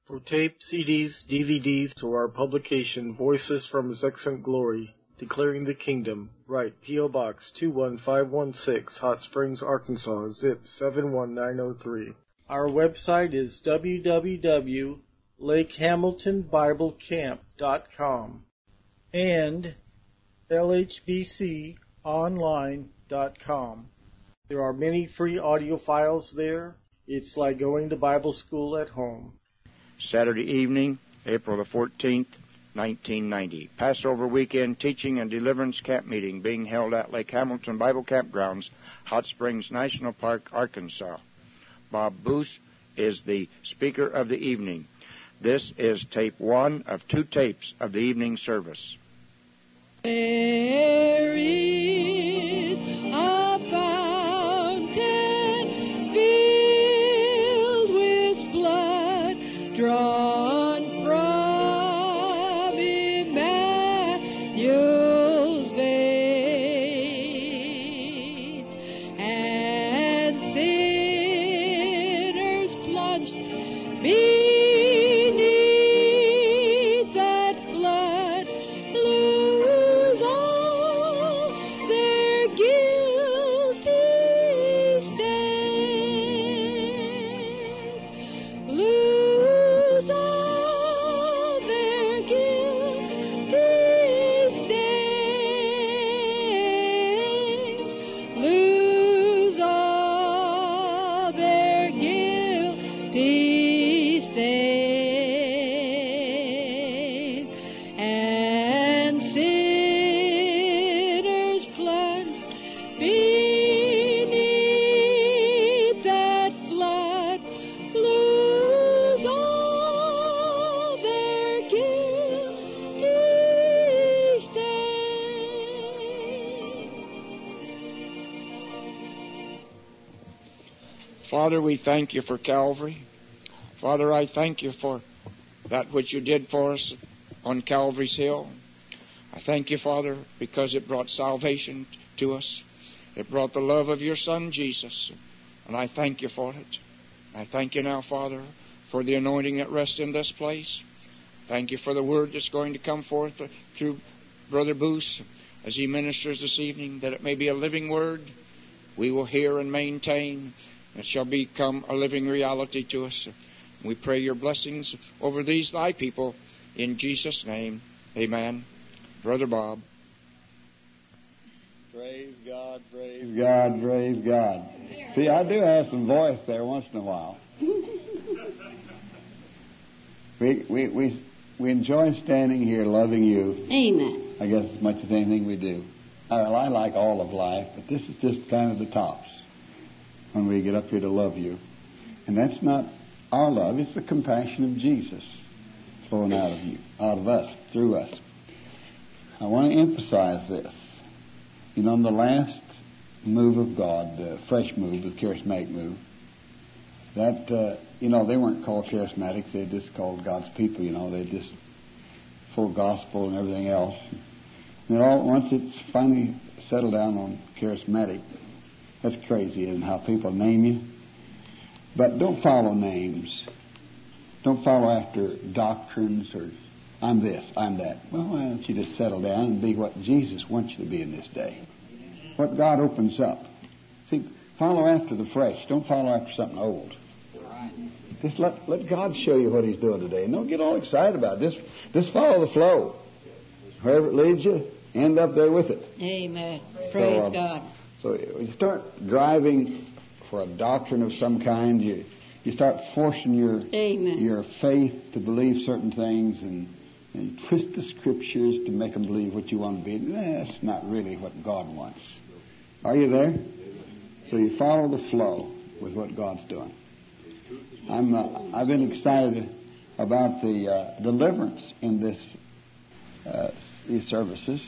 For tape, CDs, DVDs, to our publication, Voices from His Excellent Glory, Declaring the Kingdom, write P.O. Box 21516, Hot Springs, Arkansas, zip 71903. Our website is www.lakehamiltonbiblecamp.com and lhbconline.com. There are many free audio files there. It's like going to Bible school at home. Saturday evening, April the 14th, 1990. Passover weekend teaching and deliverance camp meeting being held at Lake Hamilton Bible Campgrounds, Hot Springs National Park, Arkansas. Bob Boos is the speaker of the evening. This is tape 1 of 2 tapes of the evening service. There is a fountain filled with blood drawn from Emmanuel's veins, and sinners plunged beneath that flood lose all their guilty stains. Lose all their guilty stains. Lose all their guilty stains. And sinners plunged beneath that flood lose all their guilty stains. Father, we thank you for Calvary. Father, I thank you for that which you did for us on Calvary's Hill. I thank you, Father, because it brought salvation to us. It brought the love of your Son, Jesus. And I thank you for it. I thank you now, Father, for the anointing that rests in this place. Thank you for the word that's going to come forth through Brother Boos as he ministers this evening, that it may be a living word we will hear and maintain. It shall become a living reality to us. We pray your blessings over these thy people. In Jesus' name, amen. Brother Bob. Praise God, praise God, praise God. See, I do have some voice there once in a while. We enjoy standing here loving you. Amen. I guess as much as anything we do. Well, I like all of life, but this is just kind of the tops when we get up here to love you. And that's not our love, it's the compassion of Jesus flowing out of us, through us. I want to emphasize this. You know, in the last move of God, the fresh move, the charismatic move, that, they weren't called charismatics, they just called God's people, they just full gospel and everything else. And once it's finally settled down on charismatic, that's crazy, isn't it, how people name you? But don't follow names. Don't follow after doctrines or I'm this, I'm that. Well, why don't you just settle down and be what Jesus wants you to be in this day? What God opens up. See, follow after the fresh. Don't follow after something old. Just let God show you what He's doing today. And don't get all excited about it. Just follow the flow. Wherever it leads you, end up there with it. Amen. Praise God. So you start driving for a doctrine of some kind. You start forcing your faith to believe certain things, and you twist the scriptures to make them believe what you want to be. That's not really what God wants. Are you there? So you follow the flow with what God's doing. I've been excited about the deliverance in these services.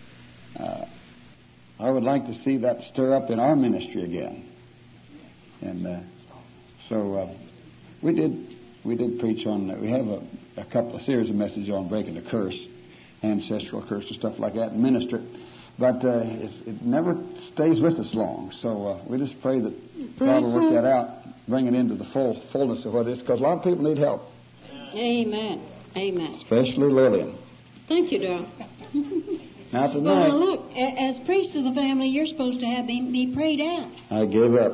I would like to see that stir up in our ministry again. And so we did preach on that. We have a couple of series of messages on breaking the curse, ancestral curse and stuff like that, and minister it. But it never stays with us long. So we just pray that God will work that out, bring it into the fullness of what it is, because a lot of people need help. Amen. Amen. especially Lillian. Thank you, Darrell. Now Well, tonight, now look, as priest of the family, you're supposed to have him be prayed out. I give up.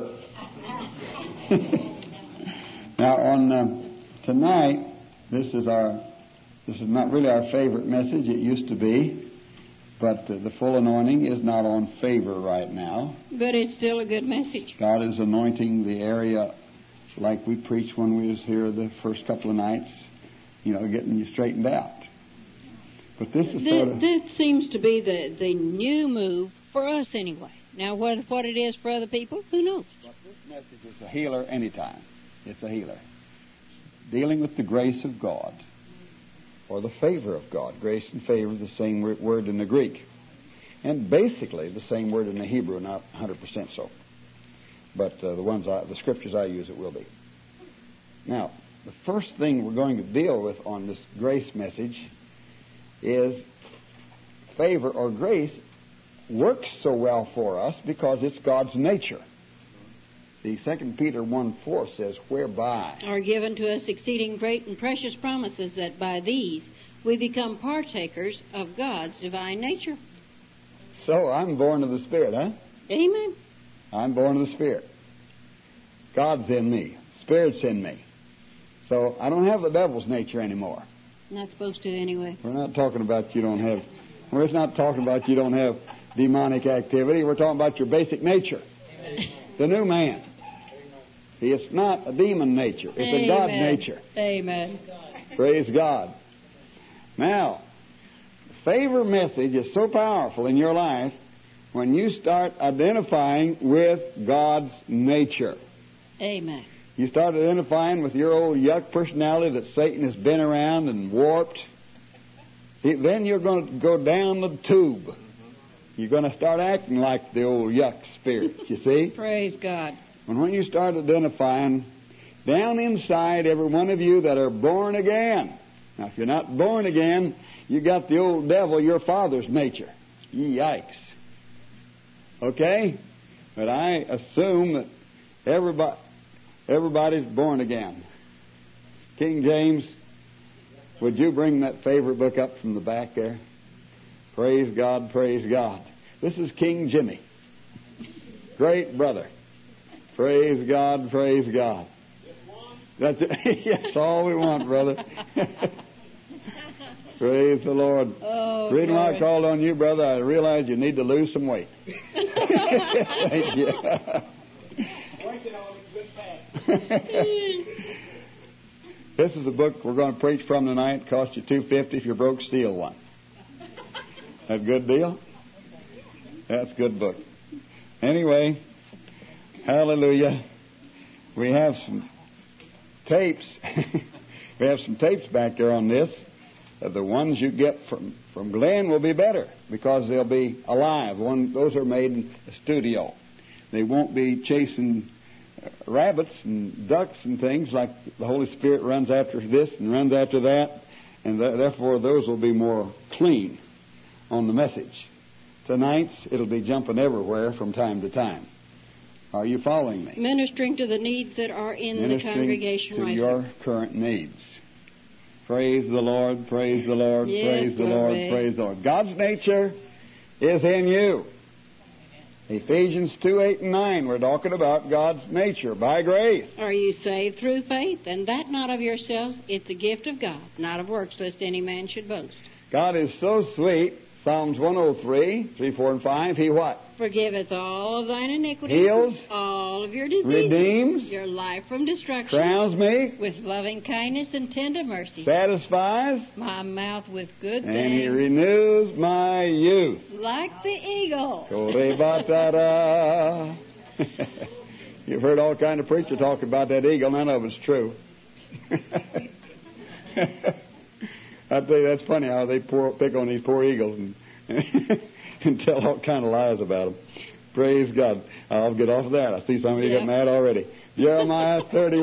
Now on tonight, this is not really our favorite message. It used to be, but the full anointing is not on favor right now. But it's still a good message. God is anointing the area like we preached when we was here the first couple of nights, getting you straightened out. But this is sort of... This seems to be the new move for us anyway. Now, what it is for other people, who knows? But this message is a healer anytime. It's a healer. Dealing with the grace of God, or the favor of God. Grace and favor, the same word in the Greek. And basically the same word in the Hebrew, not 100% so. But the scriptures I use, it will be. Now, the first thing we're going to deal with on this grace message is favor or grace works so well for us because it's God's nature. The 2 Peter 1:4 says, whereby Are given to us exceeding great and precious promises, that by these we become partakers of God's divine nature. So I'm born of the Spirit, huh? Amen. I'm born of the Spirit. God's in me. Spirit's in me. So I don't have the devil's nature anymore. Not supposed to anyway. We're not talking about you don't have demonic activity. We're talking about your basic nature. The new man. See, it's not a demon nature. It's a God nature. Amen. Praise God. Now, the favor message is so powerful in your life when you start identifying with God's nature. Amen. You start identifying with your old yuck personality that Satan has been around and warped. Then you're going to go down the tube. You're going to start acting like the old yuck spirit, you see? Praise God. And when you start identifying down inside every one of you that are born again. Now, if you're not born again, you got the old devil, your father's nature. Yikes. Okay? But I assume that everybody's born again. King James, would you bring that favorite book up from the back there? Praise God, praise God. This is King Jimmy. Great brother. Praise God, praise God. That's it. That's all we want, brother. Praise the Lord. Oh, the reason why I called on you, brother, I realized you need to lose some weight. Thank you. This is a book we're going to preach from tonight. It costs you $2.50 if you're broke. Steal one. That a good deal? That's a good book. Anyway, hallelujah. We have some tapes. We have some tapes back there on this. The ones you get from Glenn will be better because they'll be alive. Those are made in the studio. They won't be chasing rabbits and ducks and things like the Holy Spirit runs after this and runs after that, and therefore those will be more clean on the message. Tonight's, it'll be jumping everywhere from time to time. Are you following me? Ministering to the needs that are in the congregation to right your now. current needs. Praise the Lord, praise the Lord, Yes, praise the Lord, glory. praise the Lord. God's nature is in you. Ephesians 2:8 and 9, we're talking about God's nature by grace. Are you saved through faith? And that not of yourselves, it's a gift of God, not of works, lest any man should boast. God is so sweet. Psalms 103, 3, 4, and 5. He what? Forgiveth all of thine iniquities, Heals, all of your diseases, redeems, your life from destruction, crowns me, with loving kindness and tender mercy, satisfies, my mouth with good and He things, renews my youth. like the eagle. Korebatara. You've heard all kind of preachers talk about that eagle. None of it's true. I tell you, that's funny how they pick on these poor eagles and tell all kind of lies about them. Praise God. I'll get off of that. I see some of you get mad already. Jeremiah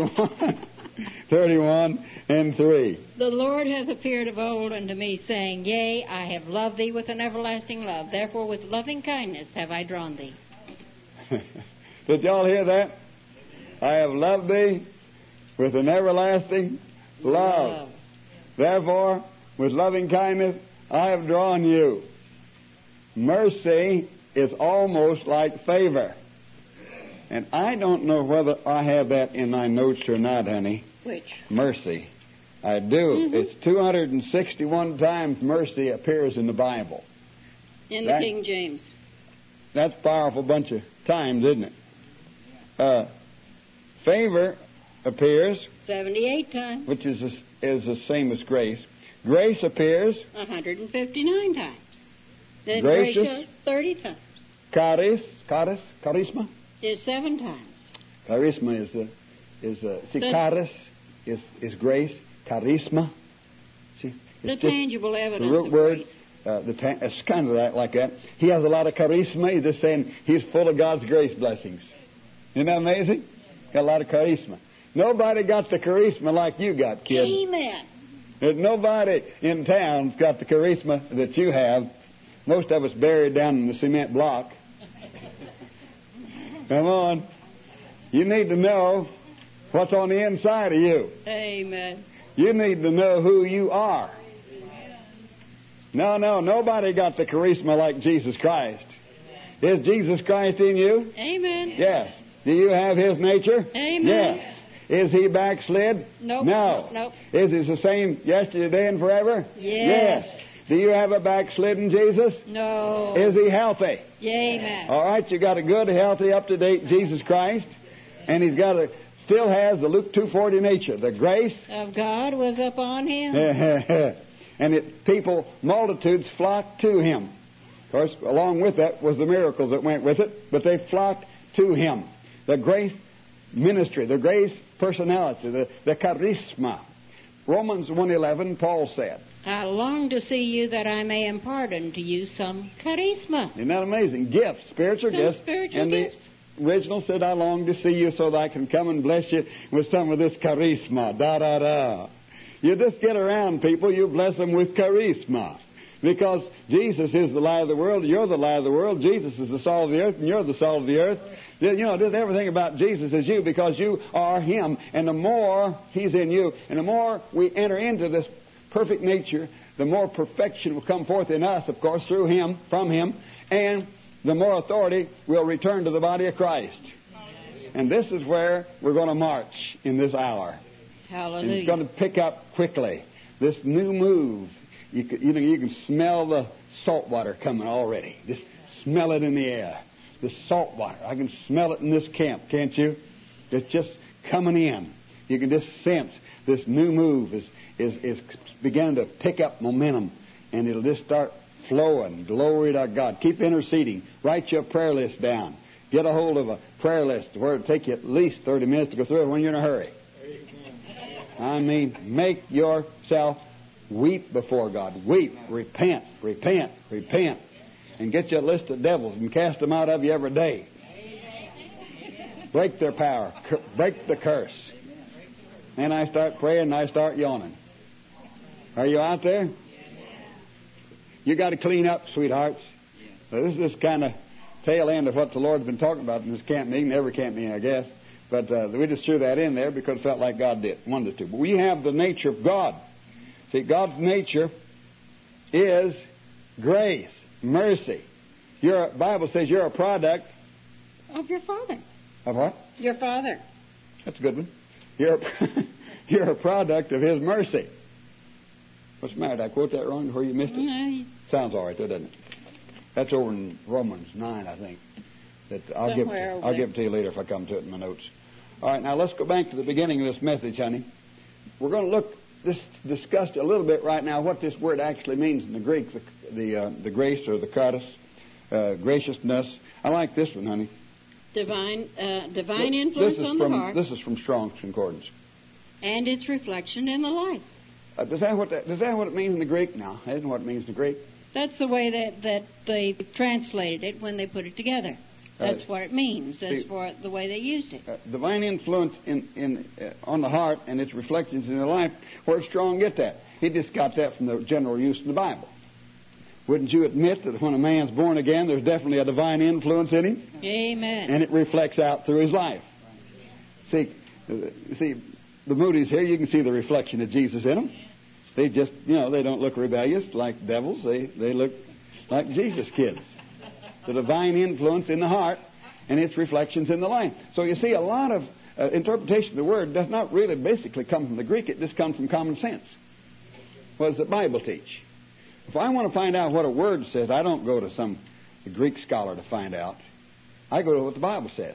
31 and 3. The Lord hath appeared of old unto me, saying, Yea, I have loved thee with an everlasting love. Therefore with loving kindness have I drawn thee. Did y'all hear that? I have loved thee with an everlasting love. Therefore, with loving kindness, I have drawn you. Mercy is almost like favor. And I don't know whether I have that in my notes or not, honey. Which? Mercy. I do. It's 261 times mercy appears in the Bible. In the King James. That's a powerful bunch of times, isn't it? Favor appears 78 times. Which is the same as grace. Grace appears 159 times. Then gracious, gracious 30 times. Charisma Is 7 times. Charisma charis is grace. Charisma. See, it's the tangible evidence the root of word. grace. It's kind of like that. He has a lot of charisma. He's just saying he's full of God's grace blessings. Isn't that amazing? Got a lot of charisma. Nobody got the charisma like you got, kid. Amen. There's nobody in town's got the charisma that you have. Most of us buried down in the cement block. Come on. You need to know what's on the inside of you. Amen. You need to know who you are. No, nobody got the charisma like Jesus Christ. Is Jesus Christ in you? Amen. Yes. Do you have His nature? Amen. Yes. Is He backslid? Nope. No. Nope. Is He the same yesterday, today, and forever? Yes. Do you have a backslidden Jesus? No. Is He healthy? Amen. All right, you got a good, healthy, up-to-date Jesus Christ, and He's got still has the Luke 2:40 nature, the grace of God was upon Him. And multitudes flocked to Him. Of course, along with that was the miracles that went with it, but they flocked to Him. The grace ministry, the grace personality, the charisma. Romans 1:11, Paul said, I long to see you that I may impart unto you some charisma. Isn't that amazing? Gifts, spiritual Some gifts. spiritual and gifts. The original said, I long to see you so that I can come and bless you with some of this charisma. Da-da-da. You just get around people, you bless them with charisma. Because Jesus is the light of the world, you're the light of the world. Jesus is the salt of the earth, and you're the salt of the earth. You know, just everything about Jesus is you because you are Him. And the more He's in you, and the more we enter into this perfect nature, the more perfection will come forth in us, of course, through Him, from Him, and the more authority will return to the body of Christ. And this is where we're going to march in this hour. Hallelujah. And it's going to pick up quickly. This new move. You can smell the salt water coming already. Just smell it in the air. The salt water. I can smell it in this camp, can't you? It's just coming in. You can just sense this new move is beginning to pick up momentum, and it'll just start flowing. Glory to God. Keep interceding. Write your prayer list down. Get a hold of a prayer list where it'll take you at least 30 minutes to go through it when you're in a hurry. I mean, make yourself weep before God. Weep. Repent. Repent. Repent. And get you a list of devils and cast them out of you every day. Break their power. Break the curse. And I start praying and I start yawning. Are you out there? You got to clean up, sweethearts. So this is this kind of tail end of what the Lord's been talking about in this camp meeting, every camp meeting, I guess. But we just threw that in there because it felt like God wanted to. But we have the nature of God. See, God's nature is grace, mercy. The Bible says you're a product of your Father. Of what? Your Father. That's a good one. You're a product of His mercy. What's the matter? Did I quote that wrong before you missed it? No. Sounds all right, though, doesn't it? That's over in Romans 9, I think. I'll give it to you later if I come to it in my notes. All right, now let's go back to the beginning of this message, honey. We're going to discuss a little bit right now what this word actually means in the Greek, the grace or the charis, graciousness. I like this one, honey. Divine influence on the heart. This is from Strong's Concordance. And its reflection in the life. Is that what it means in the Greek now? That isn't what it means in the Greek. That's the way that they translated it when they put it together. That's what it means. That's for the way they used it. Divine influence on the heart and its reflections in the life. Where'd Strong get that? He just got that from the general use of the Bible. Wouldn't you admit that when a man's born again, there's definitely a divine influence in him? Amen. And it reflects out through his life. See, the Moody's here, you can see the reflection of Jesus in them. They just, they don't look rebellious like devils. They look like Jesus kids. The divine influence in the heart and its reflections in the life. So you see, a lot of interpretation of the Word does not really basically come from the Greek. It just comes from common sense. What does the Bible teach? If I want to find out what a word says, I don't go to some Greek scholar to find out. I go to what the Bible says.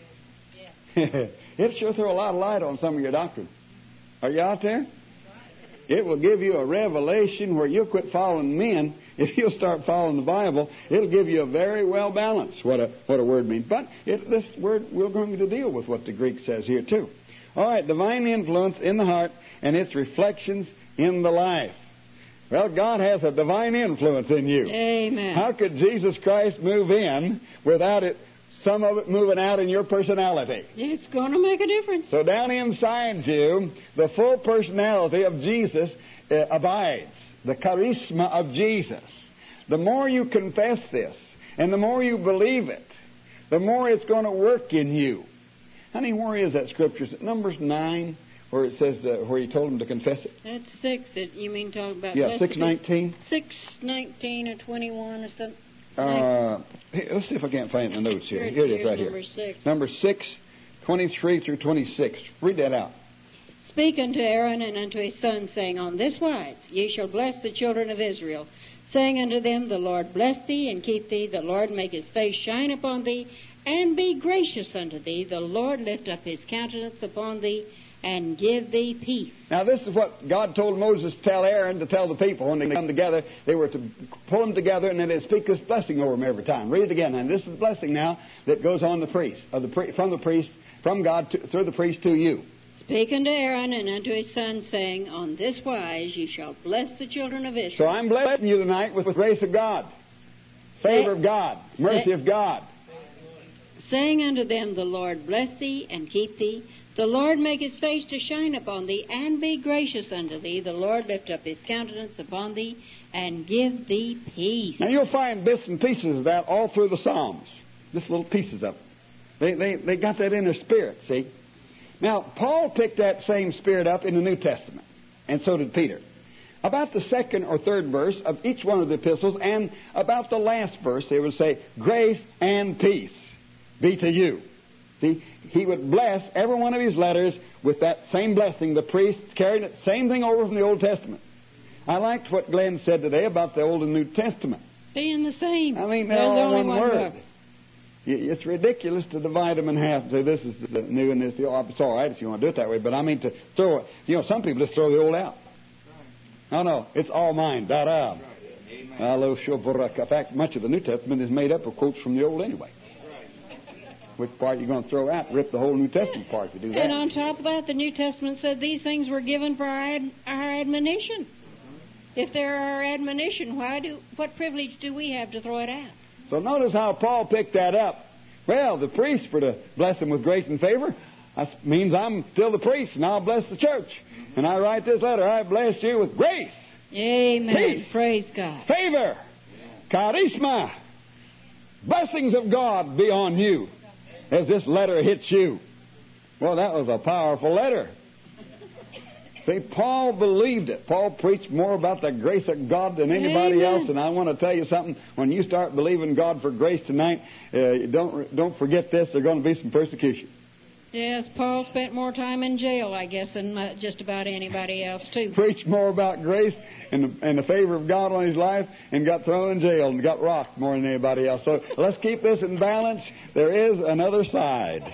It'll sure throw a lot of light on some of your doctrine. Are you out there? It will give you a revelation where you'll quit following men. If you'll start following the Bible, it'll give you a very well balanced what a word means. But this word, we're going to deal with what the Greek says here too. All right, divine influence in the heart and its reflections in the life. Well, God has a divine influence in you. Amen. How could Jesus Christ move in without some of it moving out in your personality? It's going to make a difference. So down inside you, the full personality of Jesus abides. The charisma of Jesus. The more you confess this, and the more you believe it, the more it's going to work in you. Honey, where is that scripture? Is it Numbers 9, where it says where he told him to confess it? That's 6. You mean talk about... Yeah, 6:19. 6:19 or 21 or something. Let's see if I can't find the notes here. Here it is right number here. 6. Number 6, 23 through 26. Read that out. Speak unto Aaron and unto his sons, saying, On this wise ye shall bless the children of Israel, saying unto them, The Lord bless thee and keep thee. The Lord make his face shine upon thee, and be gracious unto thee. The Lord lift up his countenance upon thee, and give thee peace. Now, this is what God told Moses to tell Aaron to tell the people when they come together. They were to pull them together, and then they'd speak this blessing over them every time. Read it again. And this is the blessing now that goes on the priest, from God through the priest to you. Speak unto Aaron and unto his sons, saying, On this wise ye shall bless the children of Israel. So I'm blessing you tonight with the grace of God, favor of God, mercy of God. Saying unto them, The Lord bless thee and keep thee. The Lord make his face to shine upon thee, and be gracious unto thee. The Lord lift up his countenance upon thee, and give thee peace. Now you'll find bits and pieces of that all through the Psalms. Just little pieces of it. They got that in their spirit, see? Now, Paul picked that same spirit up in the New Testament, and so did Peter. About the second or third verse of each one of the epistles, and about the last verse, they would say, Grace and peace be to you. See, he would bless every one of his letters with that same blessing. The priest carried the same thing over from the Old Testament. I liked what Glenn said today about the Old and New Testament. Being the same. I mean, they're There's all only one word. book. It's ridiculous to divide them in half and say this is the new and this is the old. It's all right if you want to do it that way, but I mean to throw it. Some people just throw the old out. No, it's all mine. Da-da. In fact, much of the New Testament is made up of quotes from the Old anyway. Which part you're going to throw out? Rip the whole New Testament part to do that. And on top of that, the New Testament said these things were given for our admonition. If they're our admonition, what privilege do we have to throw it out? So notice how Paul picked that up. Well, the priest were to bless them with grace and favor. That means I'm still the priest, and I'll bless the church. And I write this letter, I bless you with grace. Amen. Peace. Praise God. Favor. Charisma. Blessings of God be on you as this letter hits you. Well, that was a powerful letter. See, Paul believed it. Paul preached more about the grace of God than anybody else. And I want to tell you something. When you start believing God for grace tonight, don't forget this. There's going to be some persecution. Yes, Paul spent more time in jail, I guess, than just about anybody else, too. Preached more about grace and the favor of God on his life and got thrown in jail and got rocked more than anybody else. So let's keep this in balance. There is another side.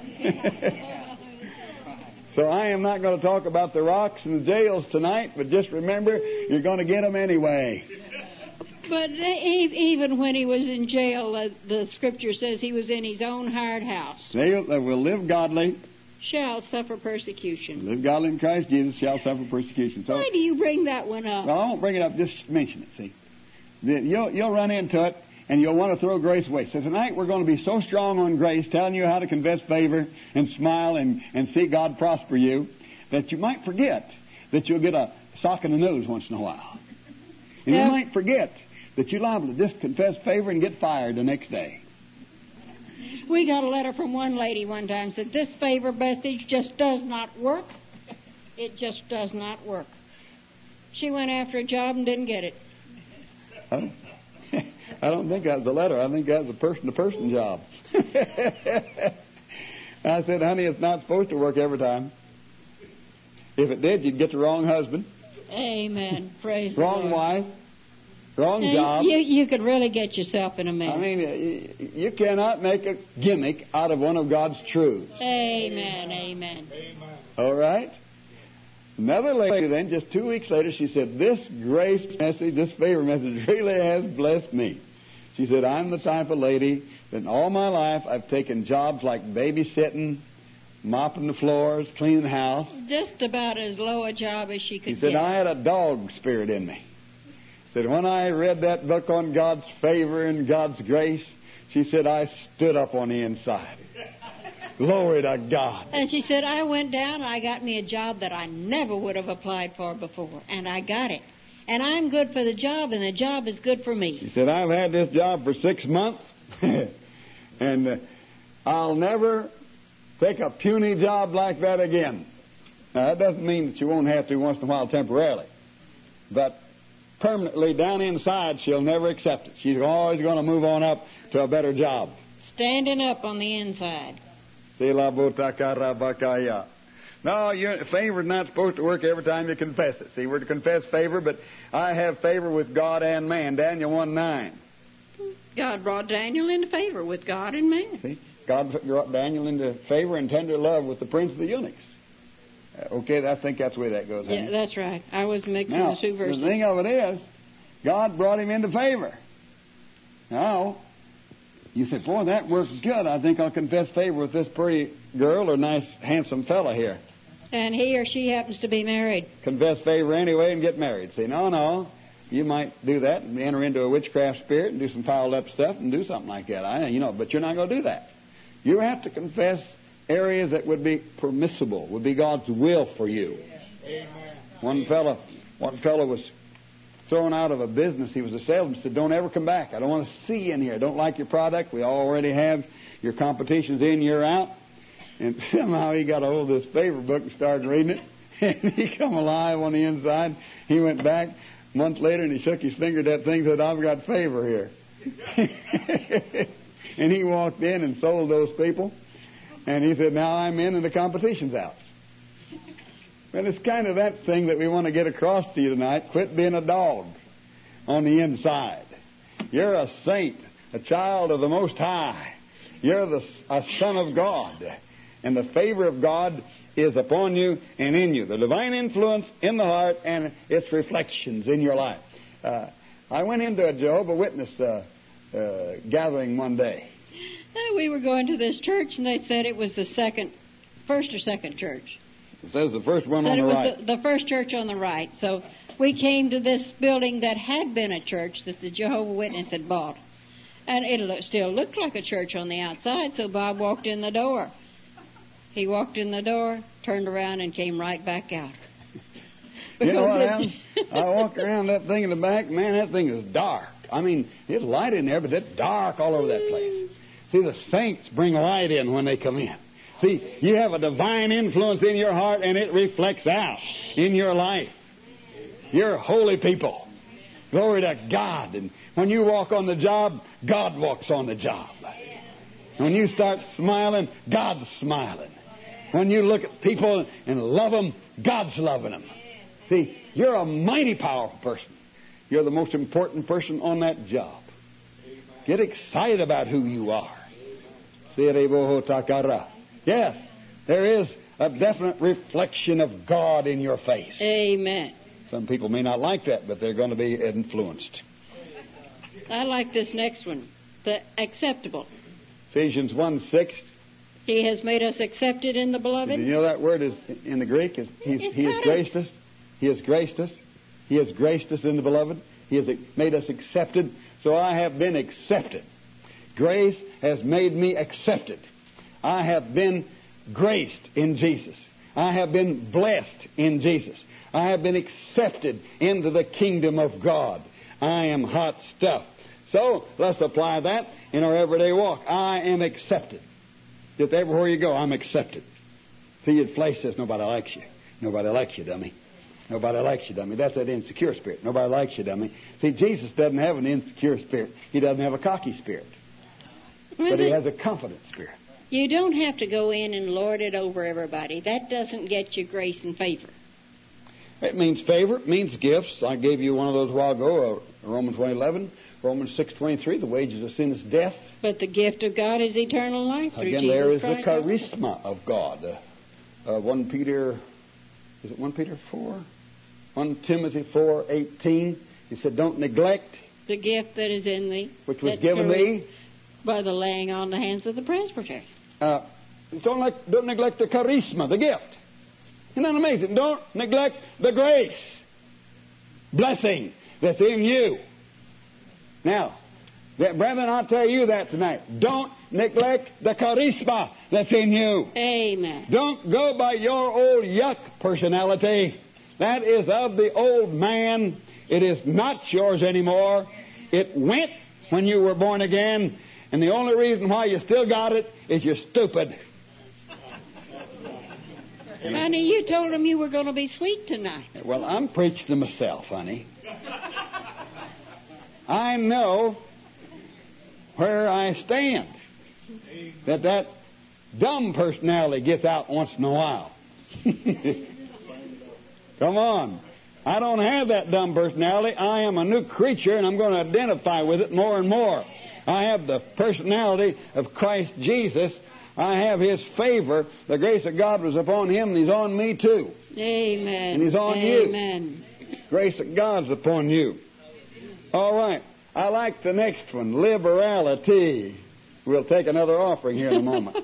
So I am not going to talk about the rocks and the jails tonight, but just remember, you're going to get them anyway. But even when he was in jail, the Scripture says he was in his own hired house. They will live godly. Shall suffer persecution. Live godly in Christ Jesus shall suffer persecution. So, why do you bring that one up? Well, I won't bring it up. Just mention it, see. You'll run into it, and you'll want to throw grace away. So tonight we're going to be so strong on grace, telling you how to confess favor and smile and see God prosper you, that you might forget that you'll get a sock in the nose once in a while. And you might forget that you're liable to just confess favor and get fired the next day. We got a letter from one lady one time said, this favor message just does not work. It just does not work. She went after a job and didn't get it. I don't think that was a letter. I think that was a person-to-person job. I said, honey, it's not supposed to work every time. If it did, you'd get the wrong husband. Amen. Praise the Wrong Lord. wife. Wrong Now, job. You could really get yourself in a mess. I mean, you cannot make a gimmick out of one of God's truths. Amen. Amen. All right? Another lady then, just 2 weeks later, she said, this grace message, this favor message really has blessed me. She said, I'm the type of lady that in all my life I've taken jobs like babysitting, mopping the floors, cleaning the house. Just about as low a job as she could She said, get. I had a dog spirit in me. Said, when I read that book on God's favor and God's grace, she said, I stood up on the inside. Glory to God. And she said, I went down and I got me a job that I never would have applied for before. And I got it. And I'm good for the job, and the job is good for me. She said, I've had this job for 6 months, and I'll never take a puny job like that again. Now, that doesn't mean that you won't have to once in a while temporarily. But permanently down inside, she'll never accept it. She's always going to move on up to a better job. Standing up on the inside. No, favor's not supposed to work every time you confess it. See, we're to confess favor, but I have favor with God and man. Daniel 1:9. God brought Daniel into favor with God and man. See, God brought Daniel into favor and tender love with the prince of the eunuchs. Okay, I think that's the way that goes. Yeah, that's right. I was mixing Now, the two verses. the thing of it is, God brought him into favor. Now, you say, boy, that works good. I think I'll confess favor with this pretty girl or nice, handsome fella here. And he or she happens to be married. Confess favor anyway and get married. See, no. You might do that and enter into a witchcraft spirit and do some fouled up stuff and do something like that. But you're not going to do that. You have to confess areas that would be permissible, would be God's will for you. One fellow was thrown out of a business. He was a salesman. Said, don't ever come back. I don't want to see you in here. I don't like your product. We already have your competition's in, you're out. And somehow he got a hold of this favor book and started reading it. And he come alive on the inside. He went back a month later and he shook his finger at that thing and said, I've got favor here. And he walked in and sold those people. And he said, now I'm in and the competition's out. But it's kind of that thing that we want to get across to you tonight. Quit being a dog on the inside. You're a saint, a child of the Most High. You're a son of God. And the favor of God is upon you and in you. The divine influence in the heart and its reflections in your life. I went into a Jehovah's Witness gathering one day. We were going to this church, and they said it was the first or second church. It says the first one on the right. The first church on the right. So we came to this building that had been a church that the Jehovah's Witness had bought. And it still looked like a church on the outside, so Bob walked in the door. He walked in the door, turned around, and came right back out. You know what happened? I walked around that thing in the back. Man, that thing is dark. I mean, there's light in there, but it's dark all over that place. See, the saints bring light in when they come in. See, you have a divine influence in your heart, and it reflects out in your life. You're holy people. Glory to God. And when you walk on the job, God walks on the job. When you start smiling, God's smiling. When you look at people and love them, God's loving them. See, you're a mighty powerful person. You're the most important person on that job. Get excited about who you are. Yes, there is a definite reflection of God in your face. Amen. Some people may not like that, but they're going to be influenced. I like this next one, the acceptable. Ephesians 1:6. He has made us accepted in the beloved. Did you know that word is in the Greek? He has graced us. He has graced us. He has graced us in the beloved. He has made us accepted. So I have been accepted. Grace has made me accepted. I have been graced in Jesus. I have been blessed in Jesus. I have been accepted into the kingdom of God. I am hot stuff. So let's apply that in our everyday walk. I am accepted. Just everywhere you go, I'm accepted. See, your flesh says nobody likes you. Nobody likes you, dummy. Nobody likes you, dummy. That's that insecure spirit. Nobody likes you, dummy. See, Jesus doesn't have an insecure spirit. He doesn't have a cocky spirit. But he has a confident spirit. You don't have to go in and lord it over everybody. That doesn't get you grace and favor. It means favor. It means gifts. I gave you one of those a while ago, Romans 1:11, Romans 6:23. The wages of sin is death. But the gift of God is eternal life through Again, Jesus there is Christ. the charisma of God. 1 Peter, is it 1 Peter 4? 1 Timothy 4:18. He said, don't neglect the gift that is in thee, which was that's given thee. by the laying on the hands of the presbyter. Don't neglect the charisma, the gift. Isn't that amazing? Don't neglect the grace, blessing that's in you. Now, brethren, I'll tell you that tonight. Don't neglect the charisma that's in you. Amen. Don't go by your old yuck personality. That is of the old man. It is not yours anymore. It went when you were born again, and the only reason why you still got it is you're stupid. Honey, you told him you were going to be sweet tonight. Well, I'm preaching to myself, honey. I know where I stand. That dumb personality gets out once in a while. Come on. I don't have that dumb personality. I am a new creature, and I'm going to identify with it more and more. I have the personality of Christ Jesus. I have His favor. The grace of God was upon Him, and He's on me too. Amen. And He's on you. Amen. Grace of God's upon you. All right. I like the next one, liberality. We'll take another offering here in a moment.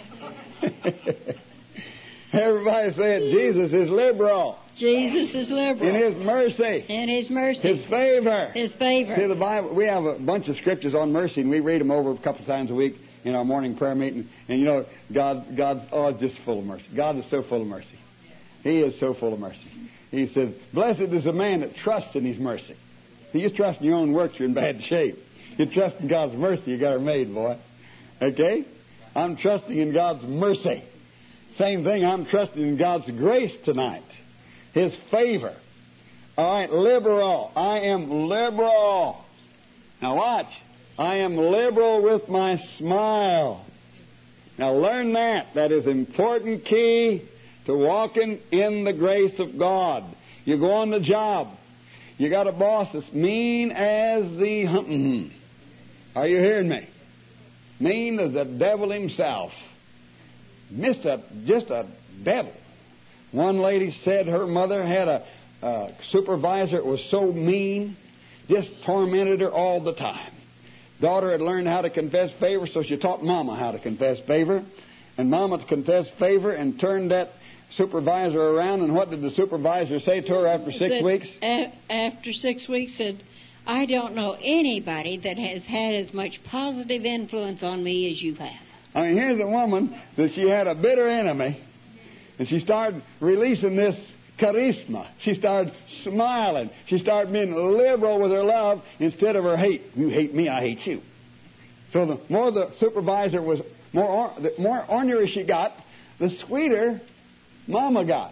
Everybody said Jesus is liberal. Jesus is liberal. In His mercy. In His mercy. His favor. His favor. See, the Bible, we have a bunch of scriptures on mercy, and we read them over a couple of times a week in our morning prayer meeting. And you know, God's just full of mercy. God is so full of mercy. He is so full of mercy. He says, blessed is the man that trusts in His mercy. If you trust in your own works, you're in bad shape. You trust in God's mercy, you got her made, boy. Okay? I'm trusting in God's mercy. Same thing, I'm trusting in God's grace tonight. His favor. All right, liberal. I am liberal. Now watch. I am liberal with my smile. Now learn that. That is an important key to walking in the grace of God. You go on the job. You got a boss that's mean as the... Are you hearing me? Mean as the devil himself. Just a devil. One lady said her mother had a supervisor that was so mean, just tormented her all the time. Daughter had learned how to confess favor, so she taught Mama how to confess favor. And Mama confessed favor and turned that supervisor around. And what did the supervisor say to her after 6 weeks? After 6 weeks, said, I don't know anybody that has had as much positive influence on me as you have. I mean, here's a woman that she had a bitter enemy, and she started releasing this charisma. She started smiling. She started being liberal with her love instead of her hate. You hate me, I hate you. So the more the supervisor was, the more ornery she got, the sweeter Mama got.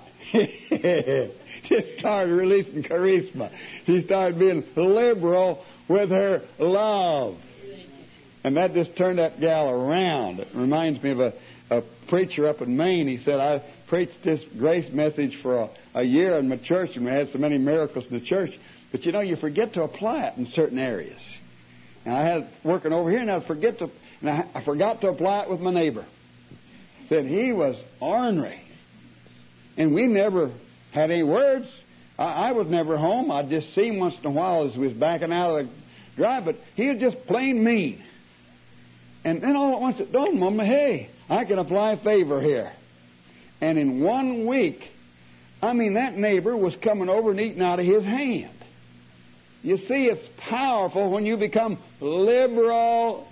She started releasing charisma. She started being liberal with her love. And that just turned that gal around. It reminds me of a preacher up in Maine. He said, I preached this grace message for a year in my church, and we had so many miracles in the church. But you know, you forget to apply it in certain areas. And I had it working over here, and I forgot to apply it with my neighbor. Said he was ornery. And we never had any words. I was never home. I'd just see him once in a while as we was backing out of the drive, but he was just plain mean. And then all at once it dawned on me, hey, I can apply favor here. And in 1 week, that neighbor was coming over and eating out of his hand. You see, it's powerful when you become liberal,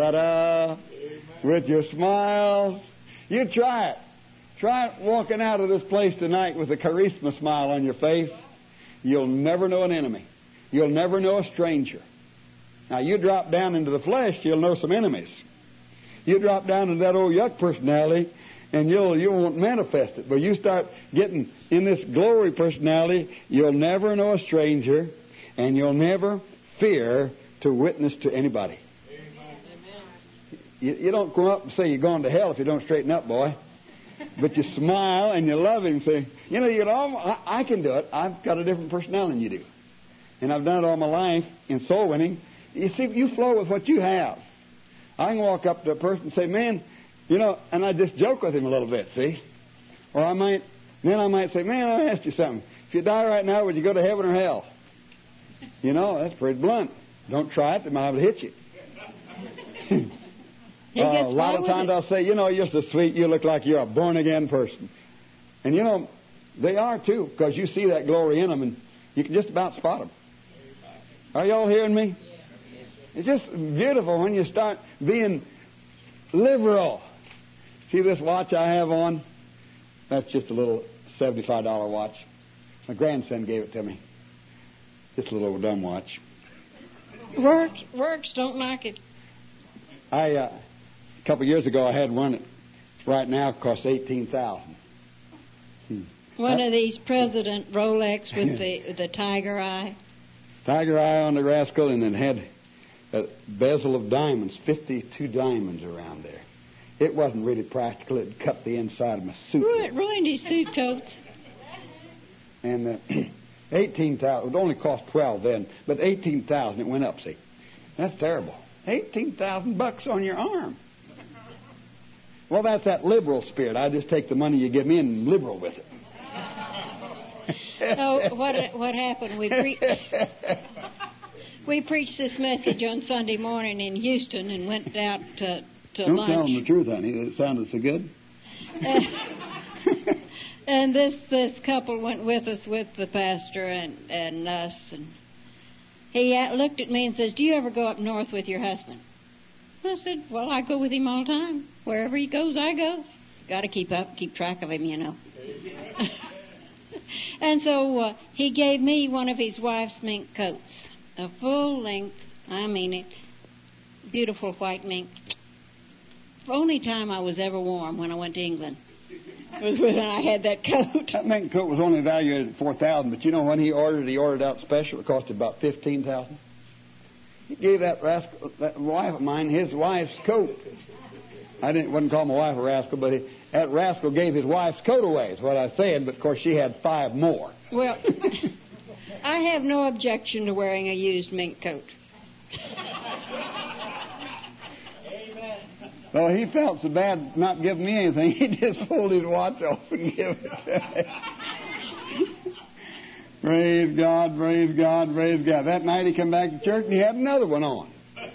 with your smiles. You try it. Try it walking out of this place tonight with a charisma smile on your face. You'll never know an enemy. You'll never know a stranger. Now, you drop down into the flesh, you'll know some enemies. You drop down into that old yuck personality, and you won't manifest it. But you start getting in this glory personality, you'll never know a stranger, and you'll never fear to witness to anybody. You don't go up and say you're going to hell if you don't straighten up, boy. But you smile and you love him. Say, you know, I can do it. I've got a different personality than you do. And I've done it all my life in soul winning. You see, you flow with what you have. I can walk up to a person and say, man, you know, and I just joke with him a little bit, see? Or I might say, man, I asked you something. If you die right now, would you go to heaven or hell? You know, that's pretty blunt. Don't try it. They might have to hit you. A lot of times I'll say, you know, you're so sweet. You look like you're a born-again person. And, you know, they are, too, because you see that glory in them, and you can just about spot them. Are y'all hearing me? It's just beautiful when you start being liberal. See this watch I have on? That's just a little $75 watch. My grandson gave it to me. Just a little old dumb watch. Works, don't like it. A couple of years ago, I had one that right now costs $18,000. One of these President Rolex with the tiger eye. Tiger eye on the rascal, and then had a bezel of diamonds, 52 diamonds around there. It wasn't really practical. It cut the inside of my suit. Ruined his suit coats. And $18,000. It would only cost $12 then, but $18,000 it went up. See, that's terrible. $18,000 on your arm. Well, that's that liberal spirit. I just take the money you give me and liberal with it. So what happened? We preached this message on Sunday morning in Houston and went out to Don't lunch. tell them the truth, honey. It sounded so good. And this couple went with us, with the pastor and us, and he looked at me and says, "Do you ever go up north with your husband?" I said, "Well, I go with him all the time. Wherever he goes, I go. Got to keep track of him, you know." And so he gave me one of his wife's mink coats, a full length, I mean it, beautiful white mink. The only time I was ever warm when I went to England was when I had that coat. That mink coat was only valued at $4,000, but you know when he ordered out special, it cost about $15,000. He gave that rascal, that wife of mine, his wife's coat. I wouldn't call my wife a rascal, but that rascal gave his wife's coat away, is what I said, but of course she had 5 more. Well, I have no objection to wearing a used mink coat. Well, he felt so bad not giving me anything, he just pulled his watch off and gave it to me. Praise God, praise God, praise God. That night he come back to church and he had another one on.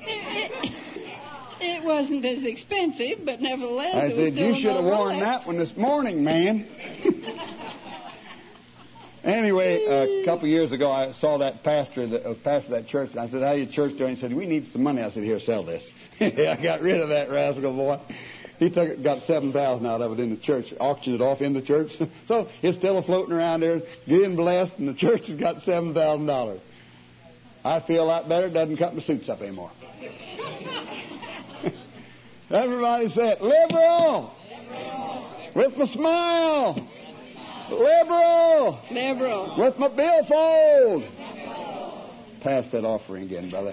It wasn't as expensive, but nevertheless, I it was said, still you should have worn Rolex. that one this morning, man. Anyway, a couple of years ago, I saw that pastor of that church, and I said, "How you church doing?" He said, "We need some money." I said, "Here, sell this." I got rid of that rascal boy. He took it, got $7,000 out of it in the church, auctioned it off in the church. So it's still floating around there, getting blessed, and the church has got $7,000. I feel a lot better. It doesn't cut my suits up anymore. Everybody say it. Liberal. With my smile. Liberal. With my billfold. Pass that offering again, brother.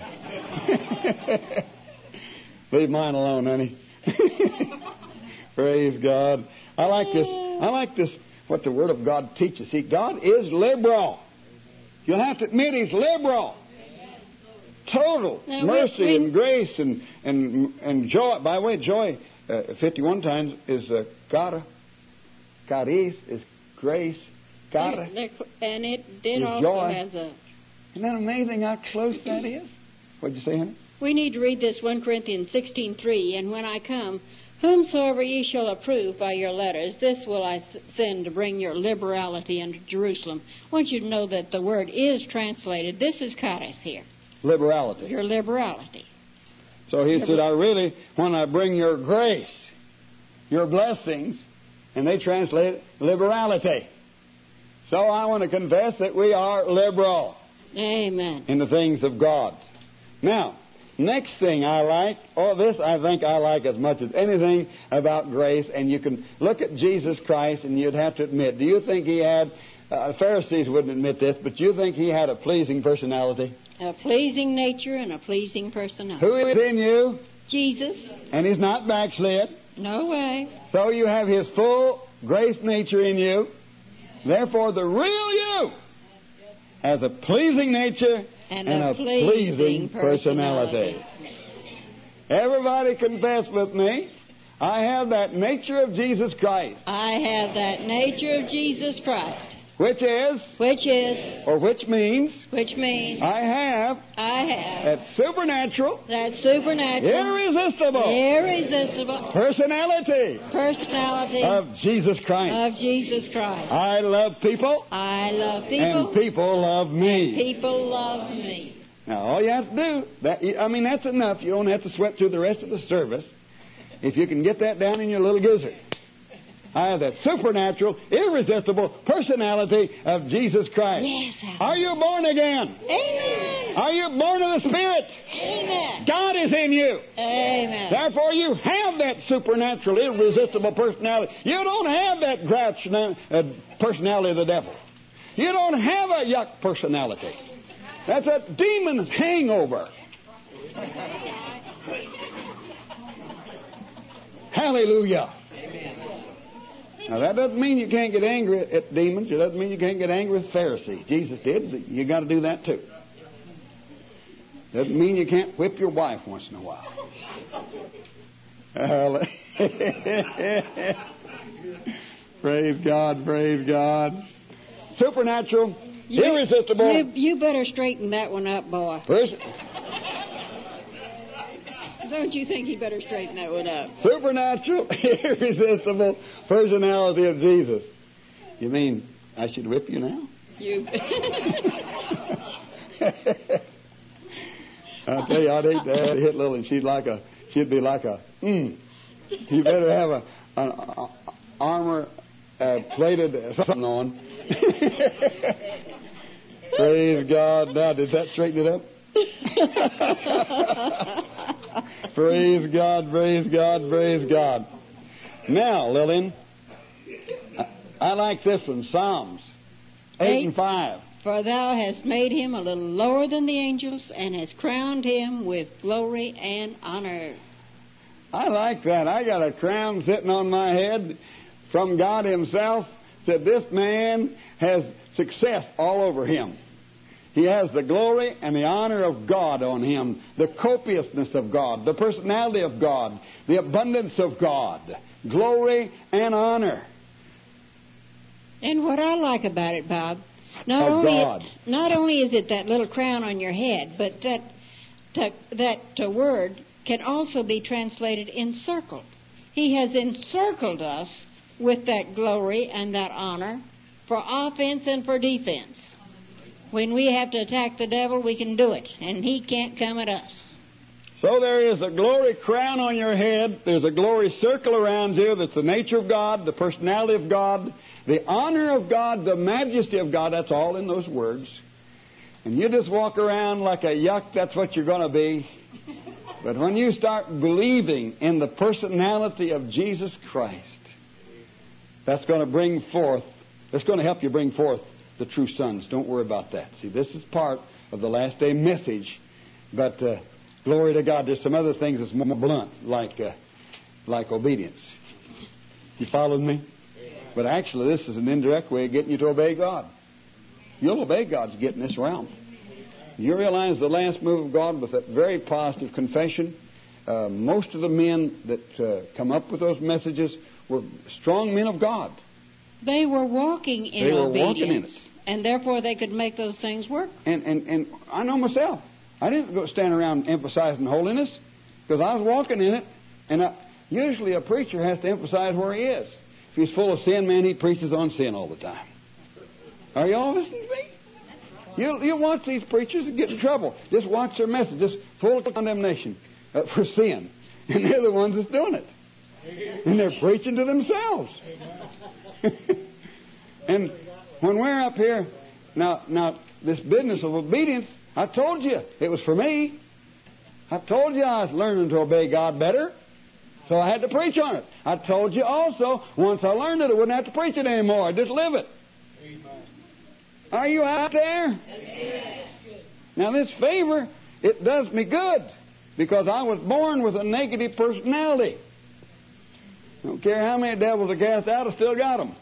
Leave mine alone, honey. Praise God. I like this, what the Word of God teaches. See, God is liberal. You'll have to admit He's liberal. Total now, mercy and grace and joy. By the way, joy 51 times is charis is grace. Chara and it did is also joy. has a... Isn't that amazing how close that is? What'd you say, honey? We need to read this 1 Corinthians 16:3. And when I come, whomsoever ye shall approve by your letters, this will I send to bring your liberality unto Jerusalem. I want you to know that the word is translated. This is charis here. Liberality. Your liberality. So he said, when I bring your grace, your blessings, and they translate it, liberality. So I want to confess that we are liberal. Amen. In the things of God. Now, Next thing I like, this I think I like as much as anything about grace, and you can look at Jesus Christ and you'd have to admit, do you think he had, Pharisees wouldn't admit this, but do you think he had a pleasing personality? A pleasing nature and a pleasing personality. Who is in you? Jesus. And he's not backslid. No way. So you have his full grace nature in you. Therefore, the real you has a pleasing nature and a pleasing personality. Everybody confess with me. I have that nature of Jesus Christ. I have that nature of Jesus Christ. Which is? Which is? Or which means? Which means? I have. That supernatural. That supernatural. Irresistible. Personality. Of Jesus Christ. Of Jesus Christ. I love people. I love people. And people love me. And people love me. Now, all you have to do, that's enough. You don't have to sweat through the rest of the service. If you can get that down in your little gizzard. I have that supernatural, irresistible personality of Jesus Christ. Yes, are you born again? Amen. Are you born of the Spirit? Amen. God is in you. Amen. Therefore, you have that supernatural, irresistible personality. You don't have that grouch personality of the devil. You don't have a yuck personality. That's a demon's hangover. Hallelujah. Now, that doesn't mean you can't get angry at demons. It doesn't mean you can't get angry with Pharisees. Jesus did. You got to do that too. Doesn't mean you can't whip your wife once in a while. Praise God, praise God. Supernatural, irresistible. You better straighten that one up, boy. Don't you think you better straighten that one up? Supernatural, irresistible personality of Jesus. You mean I should whip you now? I'll tell you, I'd hate to hit Lily. She'd be like a. You better have an armor plated something on. Praise God! Now, did that straighten it up? Praise God, praise God, praise God. Now, Lillian, I like this one, Psalms 8 and 5. For thou hast made him a little lower than the angels, and hast crowned him with glory and honor. I like that. I got a crown sitting on my head from God himself. Said this man has success all over him. He has the glory and the honor of God on him, the copiousness of God, the personality of God, the abundance of God, glory and honor. And what I like about it, Bob, not only is it that little crown on your head, but that word can also be translated encircled. He has encircled us with that glory and that honor for offense and for defense. When we have to attack the devil, we can do it, and he can't come at us. So there is a glory crown on your head. There's a glory circle around you that's the nature of God, the personality of God, the honor of God, the majesty of God. That's all in those words. And you just walk around like a yuck, that's what you're going to be. But when you start believing in the personality of Jesus Christ, that's going to help you bring forth the true sons. Don't worry about that. See, this is part of the last day message. But glory to God. There's some other things that's more blunt, like obedience. You followed me? But actually, this is an indirect way of getting you to obey God. You'll obey God's getting this realm. You realize the last move of God with that very positive confession. Most of the men that come up with those messages were strong men of God. They were walking in obedience. They were walking in it. And therefore they could make those things work. And I know myself. I didn't go stand around emphasizing holiness because I was walking in it. And usually a preacher has to emphasize where he is. If he's full of sin, man, he preaches on sin all the time. Are you all listening to me? You watch these preachers and get in trouble. Just watch their message. Just full of condemnation for sin. And they're the ones that's doing it. And they're preaching to themselves. And when we're up here, now this business of obedience, I told you it was for me. I told you I was learning to obey God better, so I had to preach on it. I told you also, once I learned it, I wouldn't have to preach it anymore. I'd just live it. Amen. Are you out there? Yes. Now, this favor, it does me good because I was born with a negative personality. I don't care how many devils I cast out, I still got them.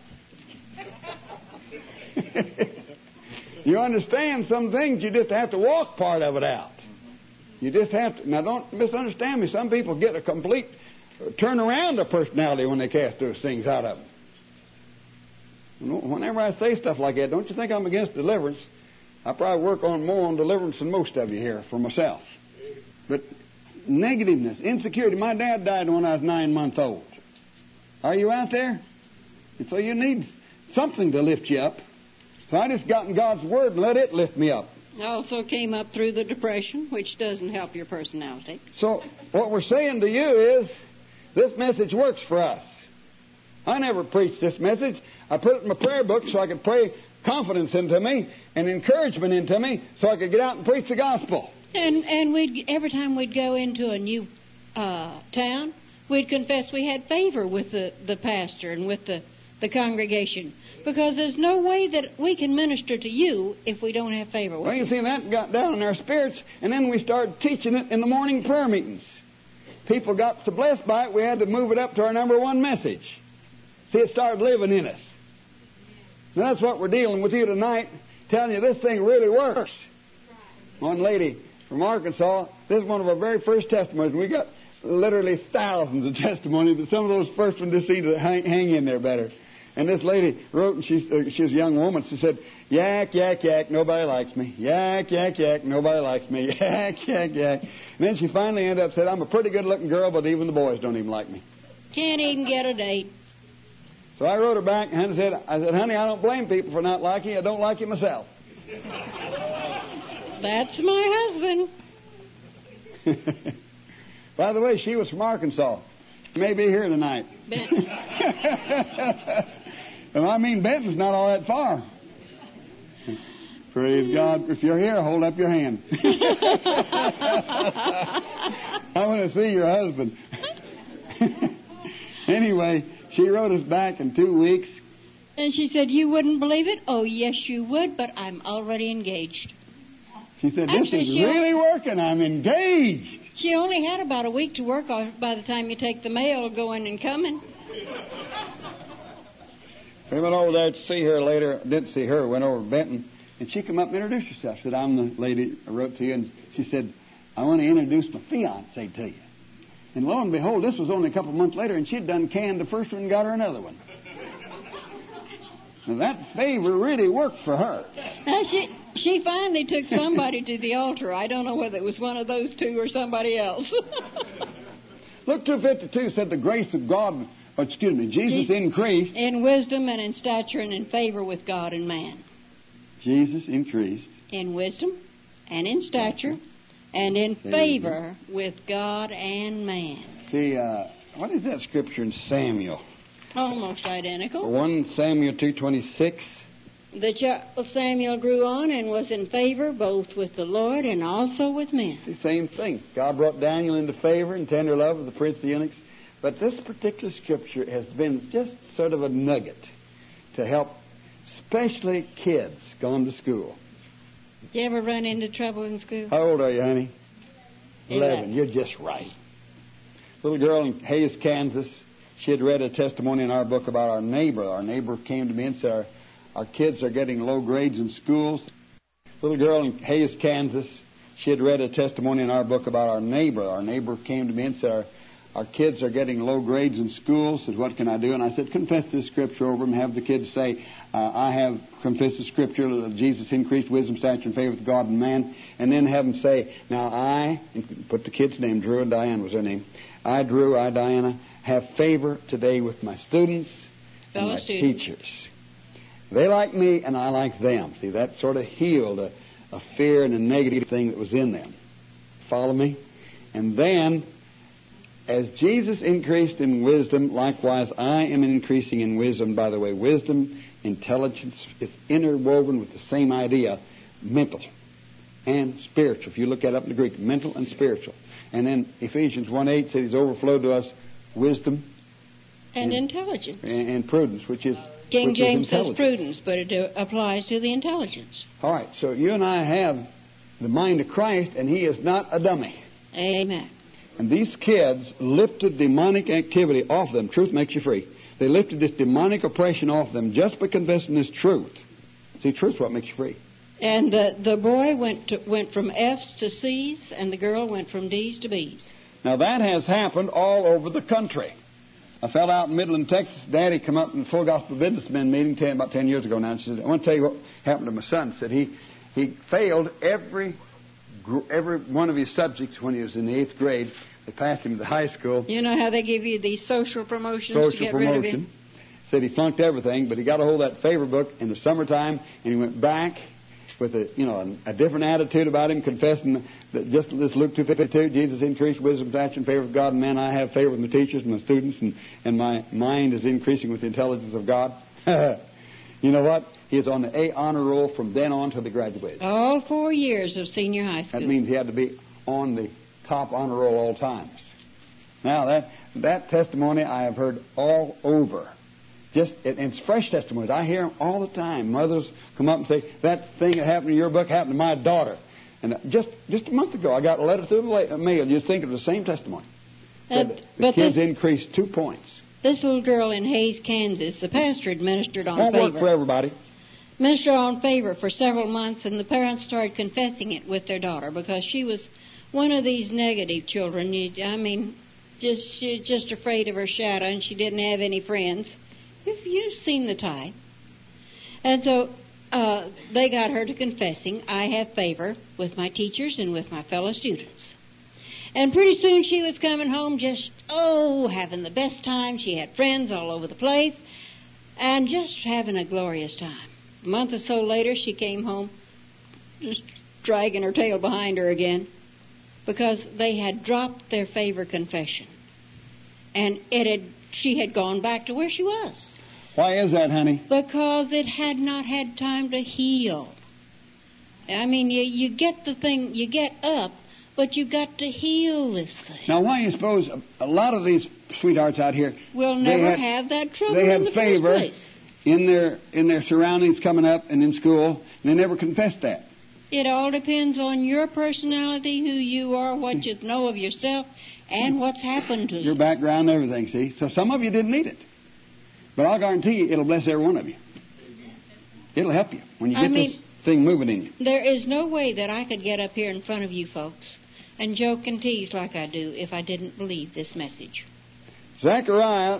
You understand some things, you just have to walk part of it out. You just have to. Now, don't misunderstand me. Some people get a complete turnaround of personality when they cast those things out of them. Whenever I say stuff like that, don't you think I'm against deliverance? I probably work on more on deliverance than most of you here for myself. But negativeness, insecurity. My dad died when I was 9 months old. Are you out there? And so you need something to lift you up. So I just got in God's Word and let it lift me up. I also came up through the depression, which doesn't help your personality. So what we're saying to you is this message works for us. I never preached this message. I put it in my prayer book so I could pray confidence into me and encouragement into me so I could get out and preach the gospel. And we'd every time we'd go into a new town, we'd confess we had favor with the pastor and with the congregation. Because there's no way that we can minister to you if we don't have favor with you. Well, you see, that got down in our spirits, and then we started teaching it in the morning prayer meetings. People got so blessed by it, we had to move it up to our number one message. See, it started living in us. Now, that's what we're dealing with you tonight, telling you this thing really works. One lady from Arkansas, this is one of our very first testimonies. We got literally thousands of testimonies, but some of those first ones just seem to hang in there better. And this lady wrote, and she was a young woman. She said, yak, yak, yak, nobody likes me. Yak, yak, yak, nobody likes me. Yak, yak, yak. And then she finally ended up said, I'm a pretty good-looking girl, but even the boys don't even like me. Can't even get a date. So I wrote her back and said, honey, I don't blame people for not liking you. I don't like you myself. That's my husband. By the way, she was from Arkansas. She may be here tonight. Benton. Well, I mean, Benton's not all that far. Praise God. If you're here, hold up your hand. I want to see your husband. Anyway, she wrote us back in 2 weeks. And she said, you wouldn't believe it? Oh, yes, you would, but I'm already engaged. She said, this is really working. I'm engaged. She only had about a week to work on by the time you take the mail going and coming. We went over there to see her later. Didn't see her. Went over to Benton. And she came up and introduced herself. Said, I'm the lady I wrote to you. And she said, I want to introduce my fiancé to you. And lo and behold, this was only a couple of months later, and she'd done canned the first one and got her another one. Now, that favor really worked for her. Now, she finally took somebody to the altar. I don't know whether it was one of those two or somebody else. Look, 252 said the grace of God, Jesus increased. In wisdom and in stature and in favor with God and man. Jesus increased. In wisdom and in stature and in favor with God and man. See, what is that scripture in Samuel? Almost identical. 1 Samuel 2:26. The child Samuel grew on and was in favor both with the Lord and also with men. It's the same thing. God brought Daniel into favor and tender love of the prince of the eunuchs. But this particular scripture has been just sort of a nugget to help especially kids going to school. Did you ever run into trouble in school? How old are you, honey? 11. You're just right. Little girl in Hayes, Kansas, she had read a testimony in our book about our neighbor. Our neighbor came to me and said, our kids are getting low grades in schools. Little girl in Hayes, Kansas, she had read a testimony in our book about our neighbor. Our neighbor came to me and said, our kids are getting low grades in schools. Said, what can I do? And I said, confess this scripture over them. Have the kids say, I have confessed the scripture that Jesus increased wisdom, stature, and favor with God and man. And then have them say, now I, put the kid's name, Drew and Diane was their name. I, Drew, I, Diana, have favor today with my students and my teachers. They like me and I like them. See, that sort of healed a fear and a negative thing that was in them. Follow me? And then, as Jesus increased in wisdom, likewise I am increasing in wisdom. By the way, wisdom, intelligence, is interwoven with the same idea, mental. and spiritual. If you look that up in the Greek, mental and spiritual. And then Ephesians 1:8 says He's overflowed to us wisdom And intelligence. and prudence, which is King which is James says intelligence. prudence, but it applies to the intelligence. All right, so you and I have the mind of Christ, and He is not a dummy. Amen. And these kids lifted demonic activity off them. Truth makes you free. They lifted this demonic oppression off them just by confessing this truth. See, truth's what makes you free. And the boy went from F's to C's, and the girl went from D's to B's. Now, that has happened all over the country. A fellow out in Midland, Texas, Daddy come up in the Full Gospel Businessmen meeting about 10 years ago now, and said, I want to tell you what happened to my son. He said he failed every one of his subjects when he was in the 8th grade. They passed him to high school. You know how they give you these social promotions to get rid of him? Said he flunked everything, but he got a hold of that favor book in the summertime, and he went back with a different attitude about him, confessing that just this Luke 2:52, Jesus increased wisdom, stature, and favor of God and man. I have favor with my teachers and my students, and my mind is increasing with the intelligence of God. You know what? He is on the A honor roll from then on till he graduated. All 4 years of senior high school. That means he had to be on the top honor roll all times. Now, that testimony I have heard all over. And it's fresh testimonies. I hear them all the time. Mothers come up and say, that thing that happened in your book happened to my daughter. And just a month ago, I got a letter through the mail. You'd think of the same testimony. The kids increased 2 points. This little girl in Hays, Kansas, the pastor administered on Won't favor. work for everybody. Ministered on favor for several months, and the parents started confessing it with their daughter because she was one of these negative children. She's just afraid of her shadow, and she didn't have any friends. You've seen the type. And so they got her to confessing, I have favor with my teachers and with my fellow students. And pretty soon she was coming home just, having the best time. She had friends all over the place and just having a glorious time. A month or so later, she came home just dragging her tail behind her again because they had dropped their favor confession. And she had gone back to where she was. Why is that, honey? Because it had not had time to heal. You get the thing, you get up, but you've got to heal this thing. Now, why do you suppose a lot of these sweethearts out here will never have that trouble they had in the favor first place. in their surroundings coming up and in school, and they never confessed that. It all depends on your personality, who you are, what you know of yourself, and what's happened to you. Your background and everything, see? So some of you didn't need it. But I'll guarantee you it'll bless every one of you. It'll help you when you get this thing moving in you. There is no way that I could get up here in front of you folks and joke and tease like I do if I didn't believe this message. Zechariah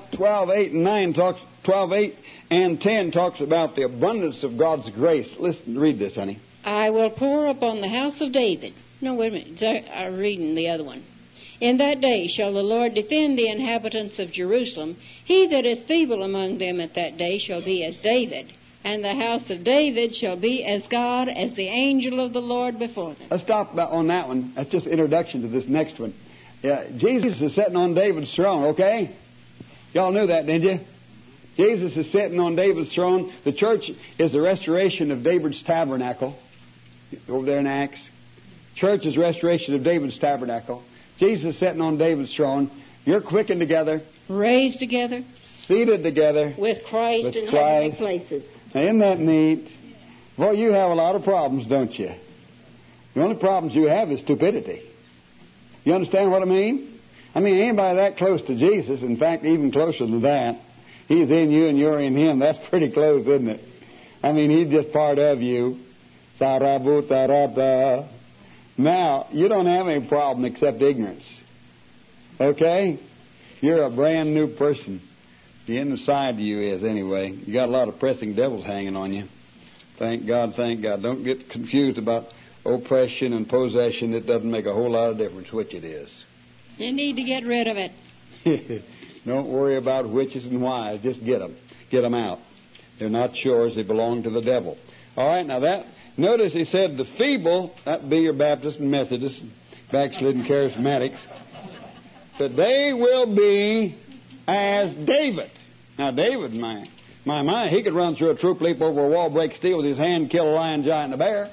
12:8 and 10 talks about the abundance of God's grace. Listen, read this, honey. I will pour upon the house of David. No, wait a minute. I'm reading the other one. In that day shall the Lord defend the inhabitants of Jerusalem. He that is feeble among them at that day shall be as David, and the house of David shall be as God, as the angel of the Lord before them. Let's stop on that one. That's just introduction to this next one. Yeah, Jesus is sitting on David's throne, okay? Y'all knew that, didn't you? Jesus is sitting on David's throne. The church is the restoration of David's tabernacle. Over there in Acts. Church is restoration of David's tabernacle. Jesus is sitting on David's throne. You're quickened together. Raised together. Seated together. With Christ in heavenly places. Now, isn't that neat? Boy, you have a lot of problems, don't you? The only problems you have is stupidity. You understand what I mean? Anybody that close to Jesus, in fact, even closer than that, He's in you and you're in Him. That's pretty close, isn't it? He's just part of you. Sarabutarata. Now, you don't have any problem except ignorance. Okay? You're a brand new person. The inside of you is, anyway. You got a lot of pressing devils hanging on you. Thank God, thank God. Don't get confused about oppression and possession. It doesn't make a whole lot of difference which it is. You need to get rid of it. Don't worry about whiches and whys. Just get them. Get them out. They're not yours. They belong to the devil. All right, now notice he said the feeble, that'd be your Baptist and Methodist, backslidden charismatics, that they will be as David. Now, David, my, he could run through a troop, leap over a wall, break steel with his hand, kill a lion, giant, and a bear.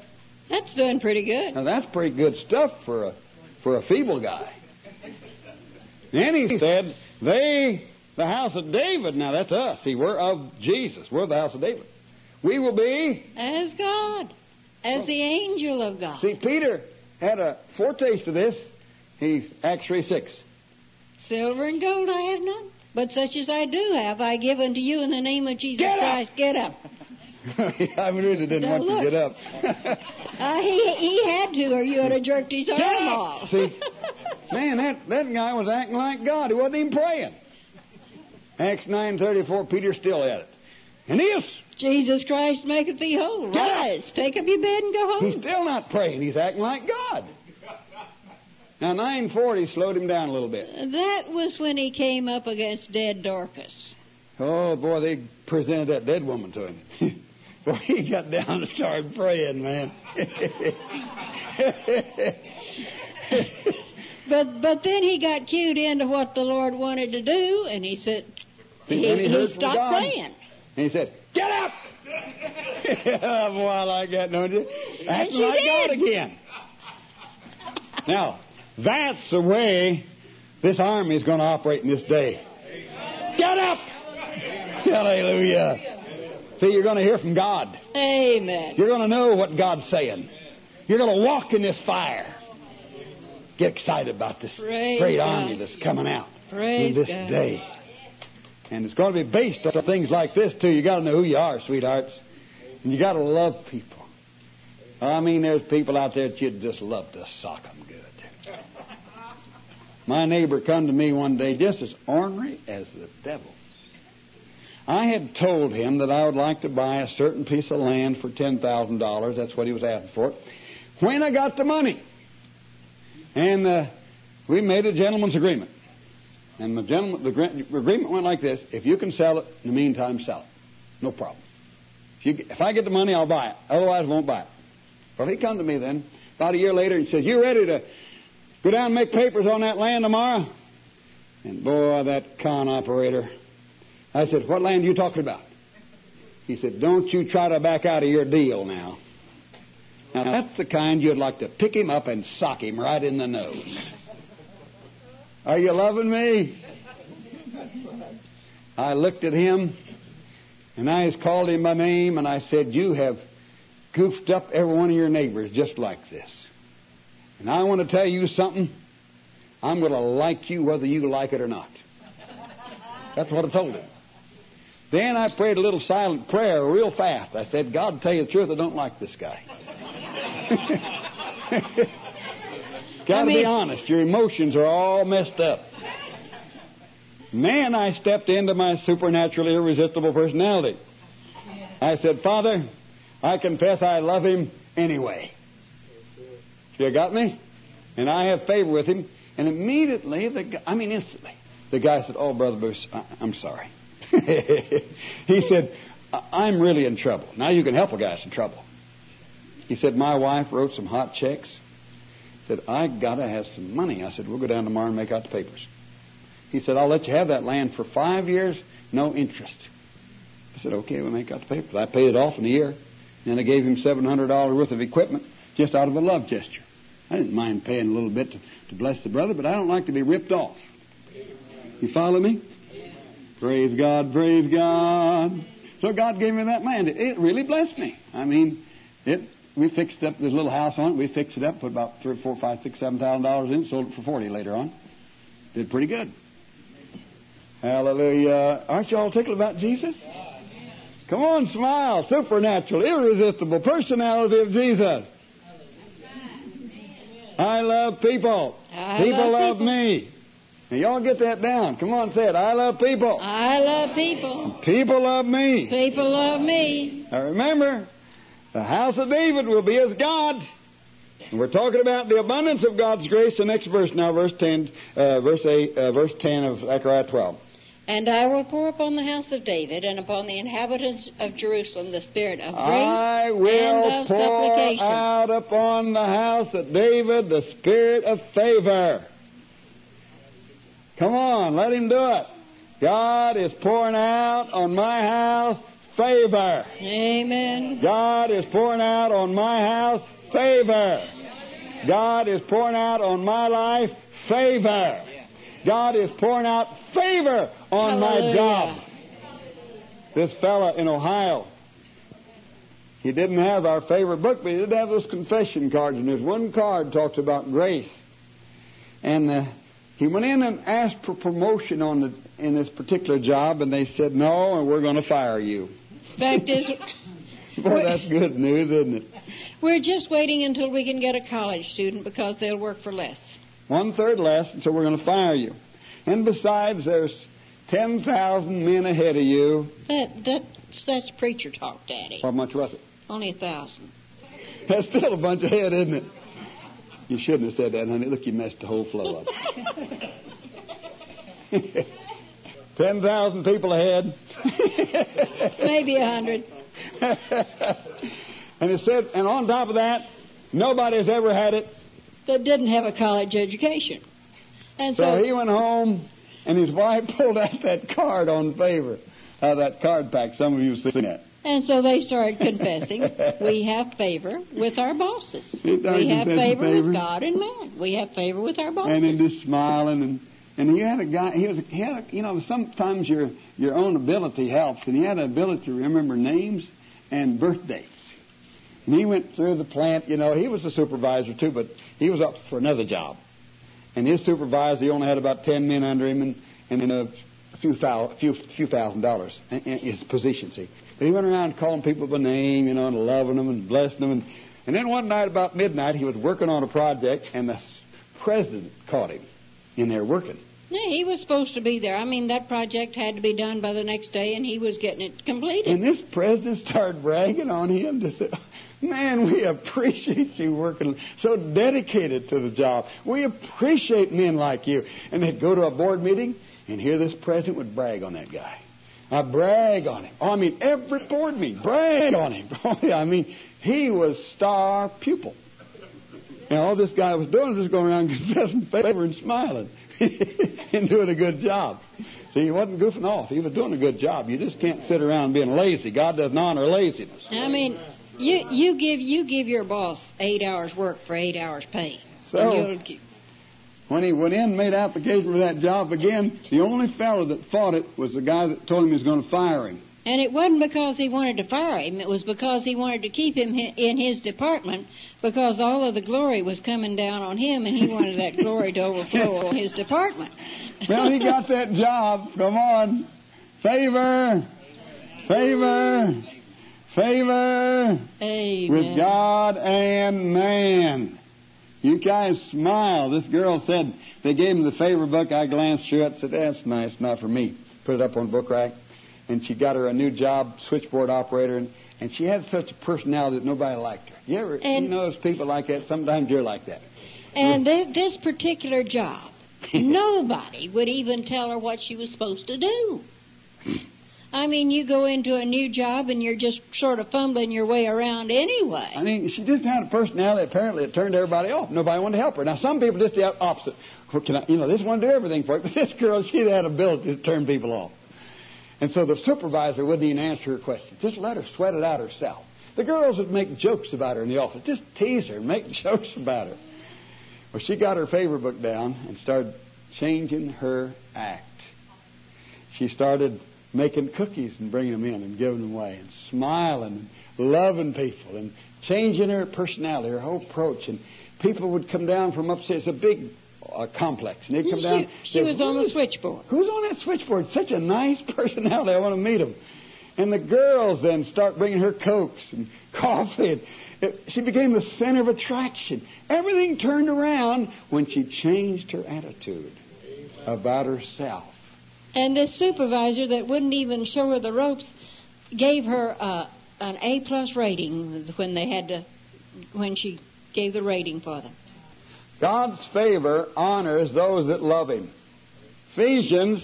That's doing pretty good. Now, that's pretty good stuff for a feeble guy. Then he said, the house of David, now that's us. See, we're of Jesus. We're the house of David. We will be... As God. As the angel of God. See, Peter had a foretaste of this. He's Acts 3:6. Silver and gold I have none, but such as I do have, I give unto you in the name of Jesus Christ. Get up. I really didn't want you to get up. He had to, or you would have jerked his arm off. See, man, that guy was acting like God. He wasn't even praying. Acts 9:34, Peter still at it. Aeneas! Jesus Christ maketh thee whole. Rise, take up your bed and go home. He's still not praying. He's acting like God. Now, 9:40 slowed him down a little bit. That was when he came up against dead Dorcas. Oh, boy, they presented that dead woman to him. Boy, he got down and started praying, man. But then he got cued into what the Lord wanted to do, and he said, he stopped praying. And he said, get up! Boy, I like that, don't you? Acting like God again. Now, that's the way this army is going to operate in this day. Get up! Hallelujah. See, you're going to hear from God. Amen. You're going to know what God's saying. You're going to walk in this fire. Get excited about this great army that's coming out in this day. And it's going to be based on things like this, too. You got to know who you are, sweethearts. And you got to love people. I mean, there's people out there that you'd just love to sock them good. My neighbor come to me one day just as ornery as the devil. I had told him that I would like to buy a certain piece of land for $10,000. That's what he was asking for. When I got the money. And we made a gentleman's agreement. And the agreement went like this. If you can sell it, in the meantime, sell it. No problem. If I get the money, I'll buy it. Otherwise, I won't buy it. Well, he come to me then, about a year later, and says, you ready to go down and make papers on that land tomorrow? And boy, that con operator. I said, what land are you talking about? He said, don't you try to back out of your deal now. Now, that's the kind you'd like to pick him up and sock him right in the nose. Are you loving me? I looked at him, and I just called him by name, and I said, you have goofed up every one of your neighbors just like this. And I want to tell you something. I'm going to like you whether you like it or not. That's what I told him. Then I prayed a little silent prayer real fast. I said, God, tell you the truth, I don't like this guy. Got to be honest. Your emotions are all messed up. Man, I stepped into my supernaturally irresistible personality. I said, Father, I confess I love him anyway. You got me? And I have favor with him. And immediately, instantly, the guy said, oh, Brother Bruce, I'm sorry. He said, I'm really in trouble. Now you can help a guy that's in trouble. He said, my wife wrote some hot checks. He said, I got to have some money. I said, we'll go down tomorrow and make out the papers. He said, I'll let you have that land for 5 years, no interest. I said, okay, we'll make out the papers. I paid it off in a year. And I gave him $700 worth of equipment just out of a love gesture. I didn't mind paying a little bit to bless the brother, but I don't like to be ripped off. You follow me? Praise God, praise God. So God gave me that land. It really blessed me. I mean, we fixed up this little house on it. We fixed it up, put about $3,000, $4,000, $5,000, $6,000, $7,000 in, sold it for $40,000 later on. Did pretty good. Hallelujah. Aren't you all tickled about Jesus? Come on, smile. Supernatural, irresistible personality of Jesus. I love people. People love me. Now, y'all get that down. Come on, say it. I love people. I love people. People love me. People love me. Now remember, the house of David will be as God. And we're talking about the abundance of God's grace. The next verse now, verse 10 of Zechariah 12. And I will pour upon the house of David and upon the inhabitants of Jerusalem the spirit of grace I will and of pour supplication. out upon the house of David the spirit of favor. Come on, let him do it. God is pouring out on my house favor. Amen. God is pouring out on my house favor. God is pouring out on my life favor. God is pouring out favor on my job. This fella in Ohio, he didn't have our favorite book, but he did have those confession cards. And there's one card talks about grace. And he went in and asked for promotion in this particular job, and they said, no, and we're going to fire you. Fact is, boy, that's good news, isn't it? we're just waiting until we can get a college student because they'll work for less. 1/3 less, and so we're going to fire you. And besides, there's 10,000 men ahead of you. That's preacher talk, Daddy. How much was it? Only 1,000. That's still a bunch ahead, isn't it? You shouldn't have said that, honey. Look, you messed the whole flow up. 10,000 people ahead. Maybe 100. And it said, and on top of that, nobody's ever had it. That didn't have a college education. And So he went home, and his wife pulled out that card on favor, that card pack. Some of you have seen that. And so they started confessing, we have favor with our bosses. He started We have confessing favor with God and man. We have favor with our bosses. And then just smiling, and he had a guy. He had you know, sometimes your own ability helps, and he had an ability to remember names and birthdays. And he went through the plant. You know, he was a supervisor too, but he was up for another job. And his supervisor, he only had about 10 men under him, and a few $1,000 in his position. See, but he went around calling people by name, you know, and loving them and blessing them. And then one night about midnight, he was working on a project, and the president caught him in there working. Yeah, he was supposed to be there. I mean, that project had to be done by the next day, and he was getting it completed. And this president started bragging on him to say, man, we appreciate you working so dedicated to the job. We appreciate men like you. And they'd go to a board meeting, and here this president would brag on that guy. I brag on him. I mean, every board meeting, brag on him. I mean, he was star pupil. And all this guy was doing was just going around confessing favor and smiling and doing a good job. See, he wasn't goofing off. He was doing a good job. You just can't sit around being lazy. God doesn't honor laziness. I mean, you give your boss 8 hours work for 8 hours pay. So, when he went in and made application for that job again, the only fellow that fought it was the guy that told him he was going to fire him. And it wasn't because he wanted to fire him. It was because he wanted to keep him in his department because all of the glory was coming down on him, and he wanted that glory to overflow on his department. Well, he got that job. Come on. Favor. Favor. Favor. Amen. With God and man. You guys smile. This girl said, they gave him the favor book. I glanced through it and said, that's nice, not for me. Put it up on the book rack. And she got her a new job, switchboard operator, and she had such a personality that nobody liked her. You know those people like that? Sometimes you're like that. And this particular job, nobody would even tell her what she was supposed to do. I mean, you go into a new job and you're just sort of fumbling your way around anyway. I mean, she just had a personality. Apparently, it turned everybody off. Nobody wanted to help her. Now, some people just the opposite. Well, they just want to do everything for you. But this girl, she had ability to turn people off. And so the supervisor wouldn't even answer her question. Just let her sweat it out herself. The girls would make jokes about her in the office. Just tease her, make jokes about her. Well, she got her favor book down and started changing her act. She started making cookies and bringing them in and giving them away and smiling and loving people and changing her personality, her whole approach. And people would come down from upstairs. It's a big complex. And they'd come down. She was on the switchboard. Who's on that switchboard? Such a nice personality. I want to meet him. And the girls then start bringing her Cokes and coffee. She became the center of attraction. Everything turned around when she changed her attitude about herself. And this supervisor that wouldn't even show her the ropes gave her an A+ rating when she gave the rating for them. God's favor honors those that love Him. Ephesians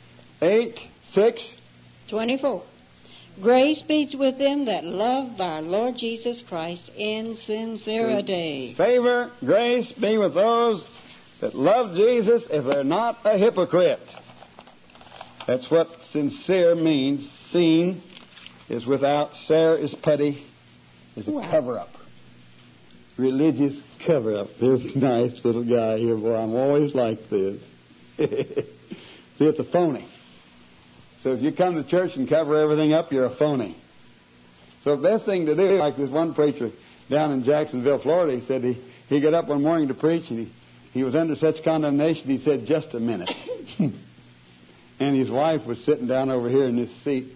8:6. 24. Grace be with them that love our Lord Jesus Christ in sincerity. Favor, grace be with those that love Jesus if they're not a hypocrite. That's what sincere means. Seen is without, ser is putty, is a cover-up. religious cover-up. This nice little guy here, boy, I'm always like this. See, it's a phony. So if you come to church and cover everything up, you're a phony. So the best thing to do, like this one preacher down in Jacksonville, Florida, he said he got up one morning to preach, and he was under such condemnation, he said, just a minute. And his wife was sitting down over here in this seat.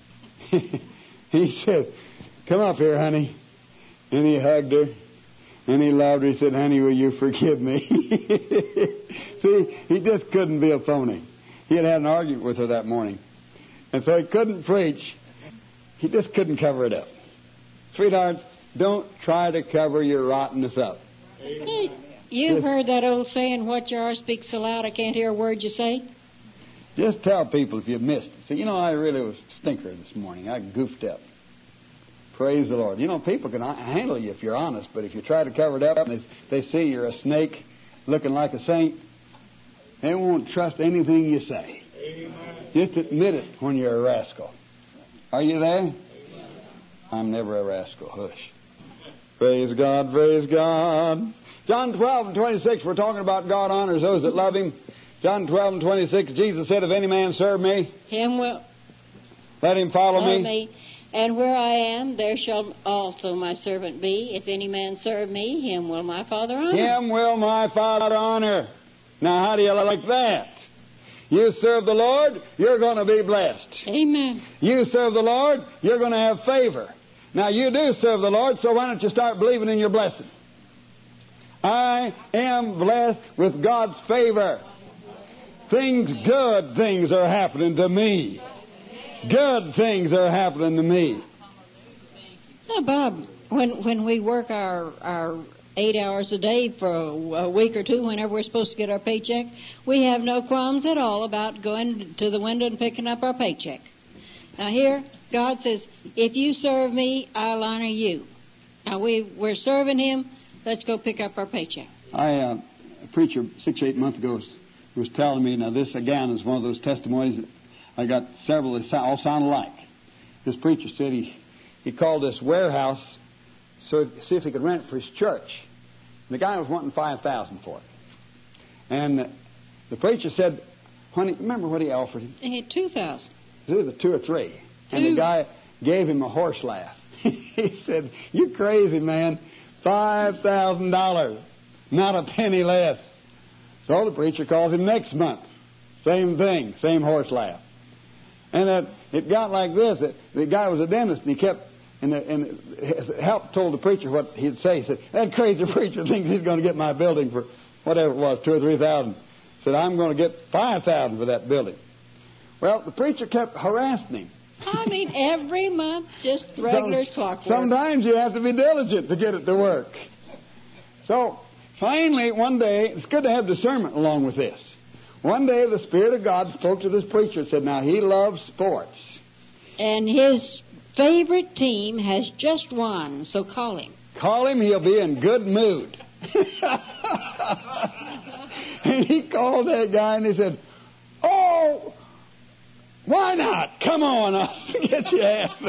He said, come up here, honey. And he hugged her, and he loved her. He said, honey, will you forgive me? See, he just couldn't be a phony. He had an argument with her that morning. And so he couldn't preach. He just couldn't cover it up. Sweethearts, don't try to cover your rottenness up. Hey, you've heard that old saying, what you are speaks so loud I can't hear a word you say? Just tell people if you've missed it. See, I really was a stinker this morning. I goofed up. Praise the Lord. People can handle you if you're honest, but if you try to cover it up and they see you're a snake looking like a saint, they won't trust anything you say. Amen. Just admit it when you're a rascal. Are you there? Amen. I'm never a rascal. Hush. Praise God, praise God. John 12 and 26, we're talking about God honors those that love Him. John 12 and 26, Jesus said, if any man serve me, him will let him follow me. And where I am, there shall also my servant be. If any man serve me, him will my Father honor. Him will my Father honor. Now, how do you like that? You serve the Lord, you're going to be blessed. Amen. You serve the Lord, you're going to have favor. Now, you do serve the Lord, so why don't you start believing in your blessing? I am blessed with God's favor. Good things are happening to me. Good things are happening to me. Now, Bob, when we work our 8 hours a day for a week or two, whenever we're supposed to get our paycheck, we have no qualms at all about going to the window and picking up our paycheck. Now here, God says, if you serve me, I'll honor you. Now we're serving Him, let's go pick up our paycheck. A preacher 6 or 8 months ago was telling me, now this again is one of those testimonies that I got several that all sound alike. This preacher said he called this warehouse to see if he could rent it for his church. And the guy was wanting $5,000 for it. And the preacher said, honey, remember what he offered him? He had $2,000. It was 2 or 3. And the guy gave him a horse laugh. He said, you crazy, man. $5,000. Not a penny less. So the preacher calls him next month. Same thing, same horse laugh. And it got like this. The guy was a dentist, and he kept, and help told the preacher what he'd say. He said, that crazy preacher thinks he's going to get my building for whatever it was, $2,000 or $3,000. Said, I'm going to get $5,000 for that building. Well, the preacher kept harassing him. I mean, every month, just regular as clockwork. Sometimes you have to be diligent to get it to work. So, finally, one day, it's good to have discernment along with this. One day, the Spirit of God spoke to this preacher and said, now, he loves sports. And his favorite team has just won, so call him. Call him, he'll be in good mood. And he called that guy and he said, oh, why not? Come on, I'll get you half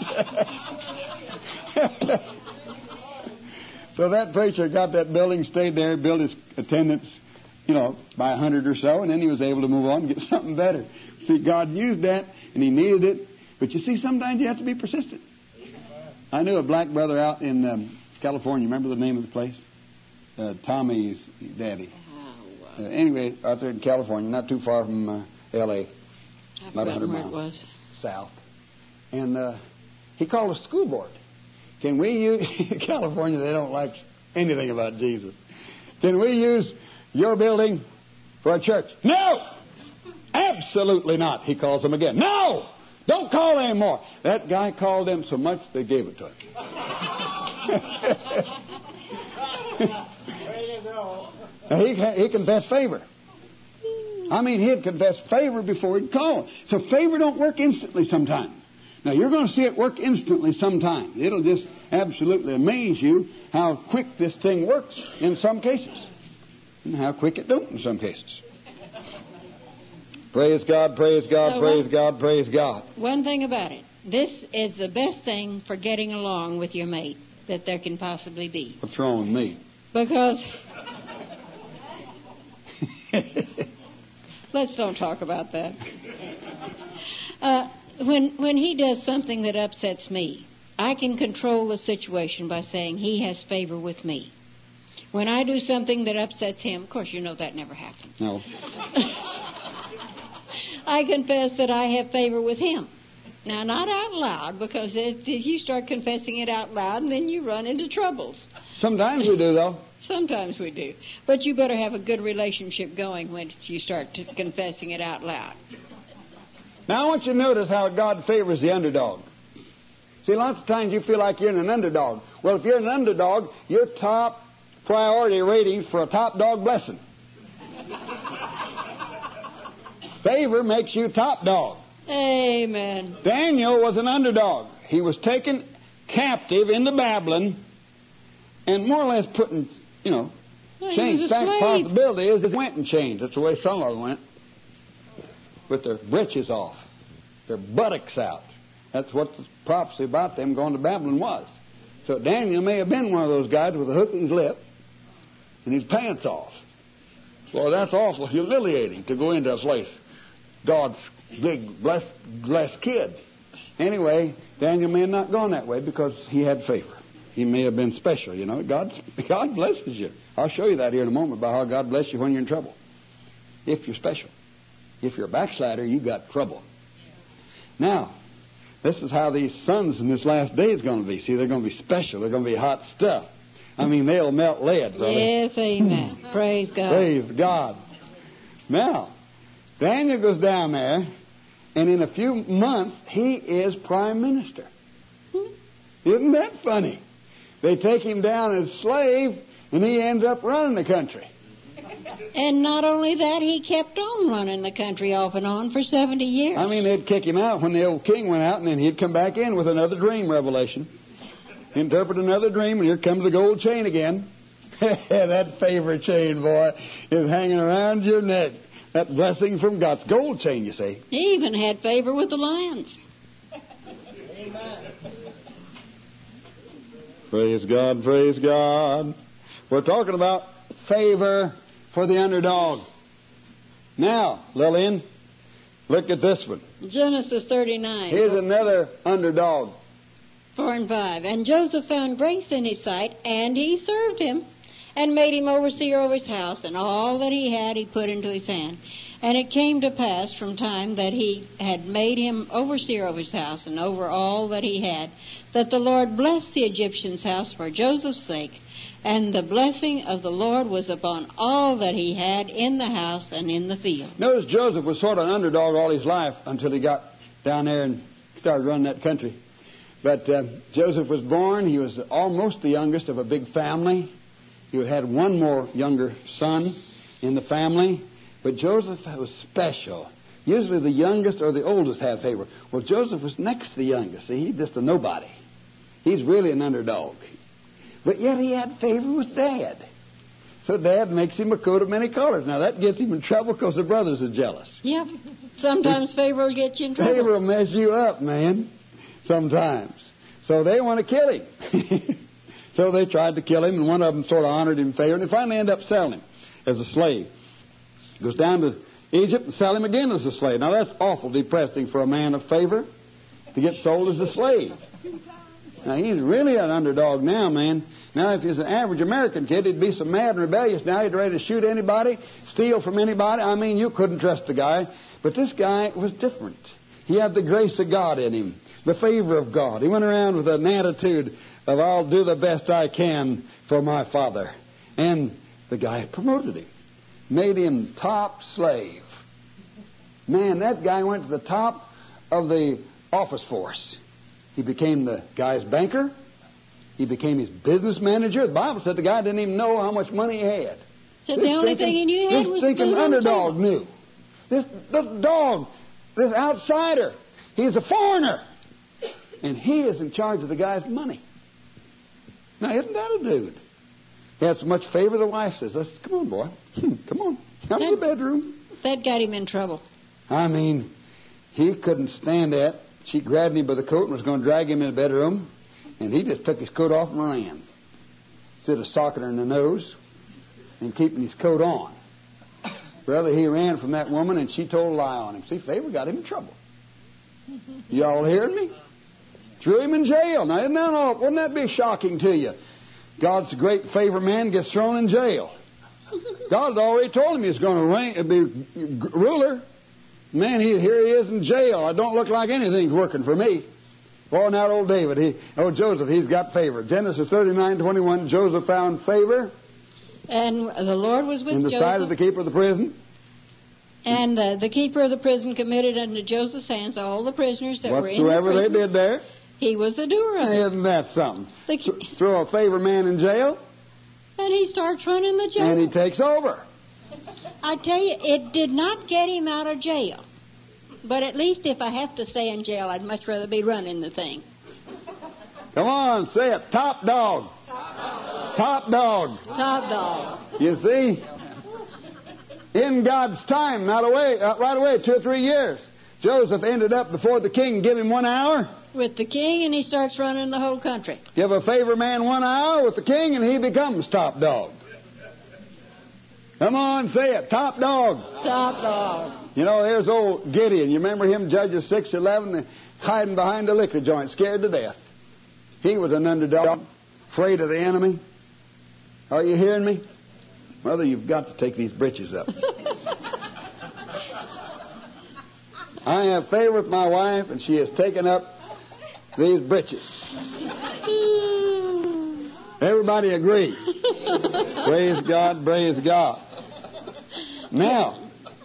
that. So that preacher got that building, stayed there, built his attendance, by 100 or so, and then he was able to move on and get something better. See, God used that, and He needed it. But you see, sometimes you have to be persistent. I knew a black brother out in California. Remember the name of the place? Tommy's daddy. Anyway, out there in California, not too far from L.A., about 100 miles south. And he called a school board. Can we use... California, they don't like anything about Jesus. Can we use your building for a church? No! Absolutely not. He calls them again. No! Don't call anymore. That guy called them so much they gave it to him. He confessed favor. I mean, he'd confess favor before he'd call. So favor don't work instantly sometimes. Now, you're going to see it work instantly sometime. It'll just absolutely amaze you how quick this thing works in some cases. And how quick it don't in some cases. Praise God, praise God, praise God, praise God. One thing about it. This is the best thing for getting along with your mate. that there can possibly be. What's wrong with me? Because, let's don't talk about that. When he does something that upsets me, I can control the situation by saying he has favor with me. When I do something that upsets him, of course you know that never happens. No. I confess that I have favor with him. Now, not out loud, because if you start confessing it out loud, then you run into troubles. Sometimes we do, though. Sometimes we do. But you better have a good relationship going when you start confessing it out loud. Now, I want you to notice how God favors the underdog. See, lots of times you feel like you're an underdog. Well, if you're an underdog, your top priority rating for a top dog blessing. Favor makes you top dog. Amen. Daniel was an underdog. He was taken captive into Babylon and more or less put in, chains. In fact, possibility is it went in chains. That's the way some of them went. With their breeches off, their buttocks out. That's what the prophecy about them going to Babylon was. So Daniel may have been one of those guys with a hook in his lip and his pants off. Well, that's awful humiliating to go into a place. God's big, blessed kid. Anyway, Daniel may have not gone that way because he had favor. He may have been special, God blesses you. I'll show you that here in a moment about how God blesses you when you're in trouble. If you're special. If you're a backslider, you got trouble. Now, this is how these sons in this last day is going to be. See, they're going to be special. They're going to be hot stuff. I mean, they'll melt lead, brother. Yes, amen. Praise God. Praise God. Now, Daniel goes down there, and in a few months, he is prime minister. Isn't that funny? They take him down as slave, and he ends up running the country. And not only that, he kept on running the country off and on for 70 years. I mean, they'd kick him out when the old king went out, and then he'd come back in with another dream revelation. Interpret another dream, and here comes the gold chain again. That favor chain, boy, is hanging around your neck. That blessing from God's gold chain, you see. He even had favor with the lions. Amen. Praise God, praise God. We're talking about favor for the underdog. Now, Lillian, look at this one. Genesis 39. Here's another underdog. 4 and 5. And Joseph found grace in his sight, and he served him, and made him overseer over his house, and all that he had he put into his hand. And it came to pass from time that he had made him overseer over his house, and over all that he had, that the Lord blessed the Egyptian's house for Joseph's sake. And the blessing of the Lord was upon all that he had in the house and in the field. Notice Joseph was sort of an underdog all his life until he got down there and started running that country. But Joseph was born. He was almost the youngest of a big family. He had one more younger son in the family. But Joseph was special. Usually the youngest or the oldest have favor. Well, Joseph was next to the youngest. See, he's just a nobody. He's really an underdog. But yet he had favor with Dad. So Dad makes him a coat of many colors. Now, that gets him in trouble because the brothers are jealous. Yep. Sometimes favor will get you in trouble. Favor will mess you up, man. Sometimes. So they want to kill him. So they tried to kill him, and one of them sort of honored him favor, and they finally end up selling him as a slave. He goes down to Egypt and sell him again as a slave. Now, that's awful depressing for a man of favor to get sold as a slave. Now, he's really an underdog now, man. Now, if he's an average American kid, he'd be so mad and rebellious now, he'd ready to shoot anybody, steal from anybody. I mean, you couldn't trust the guy. But this guy was different. He had the grace of God in him, the favor of God. He went around with an attitude of, I'll do the best I can for my father. And the guy promoted him, made him top slave. Man, that guy went to the top of the office force. He became the guy's banker. He became his business manager. The Bible said the guy didn't even know how much money he had. So the only thing he knew he had was this thinking underdog knew. This dog, this outsider, he's a foreigner. And he is in charge of the guy's money. Now, isn't that a dude? He had so much favor, the wife says, come on, boy. Come on. Come to the bedroom. That got him in trouble. I mean, he couldn't stand that. She grabbed him by the coat and was going to drag him in the bedroom. And he just took his coat off and ran, instead of socking her in the nose and keeping his coat on. Brother, he ran from that woman, and she told a lie on him. See, favor got him in trouble. Y'all hearing me? Threw him in jail. Now, wouldn't that be shocking to you? God's great favor man gets thrown in jail. God had already told him he was going to be ruler. Man, here he is in jail. I don't look like anything's working for me. Boy, now old Joseph, he's got favor. Genesis 39:21, Joseph found favor. And the Lord was with in the Joseph. sight of the keeper of the prison. And the keeper of the prison committed unto Joseph's hands all the prisoners that were in the Whatsoever prison. they did there. He was the doer of it. Isn't that something? Throw a favor man in jail. And he starts running the jail. And he takes over. I tell you, it did not get him out of jail. But at least if I have to stay in jail, I'd much rather be running the thing. Come on, say it. Top dog. Top dog. Top dog. You see? In God's time, right away, 2 or 3 years, Joseph ended up before the king. Give him 1 hour. With the king, and he starts running the whole country. Give a favor man 1 hour with the king, and he becomes top dog. Come on, say it. Top dog. Top dog. You know, there's old Gideon. You remember him, Judges 6:11, hiding behind a liquor joint, scared to death. He was an underdog, afraid of the enemy. Are you hearing me? Mother, you've got to take these britches up. I have favor with my wife, and she has taken up these britches. Everybody agree? Praise God, praise God. Now,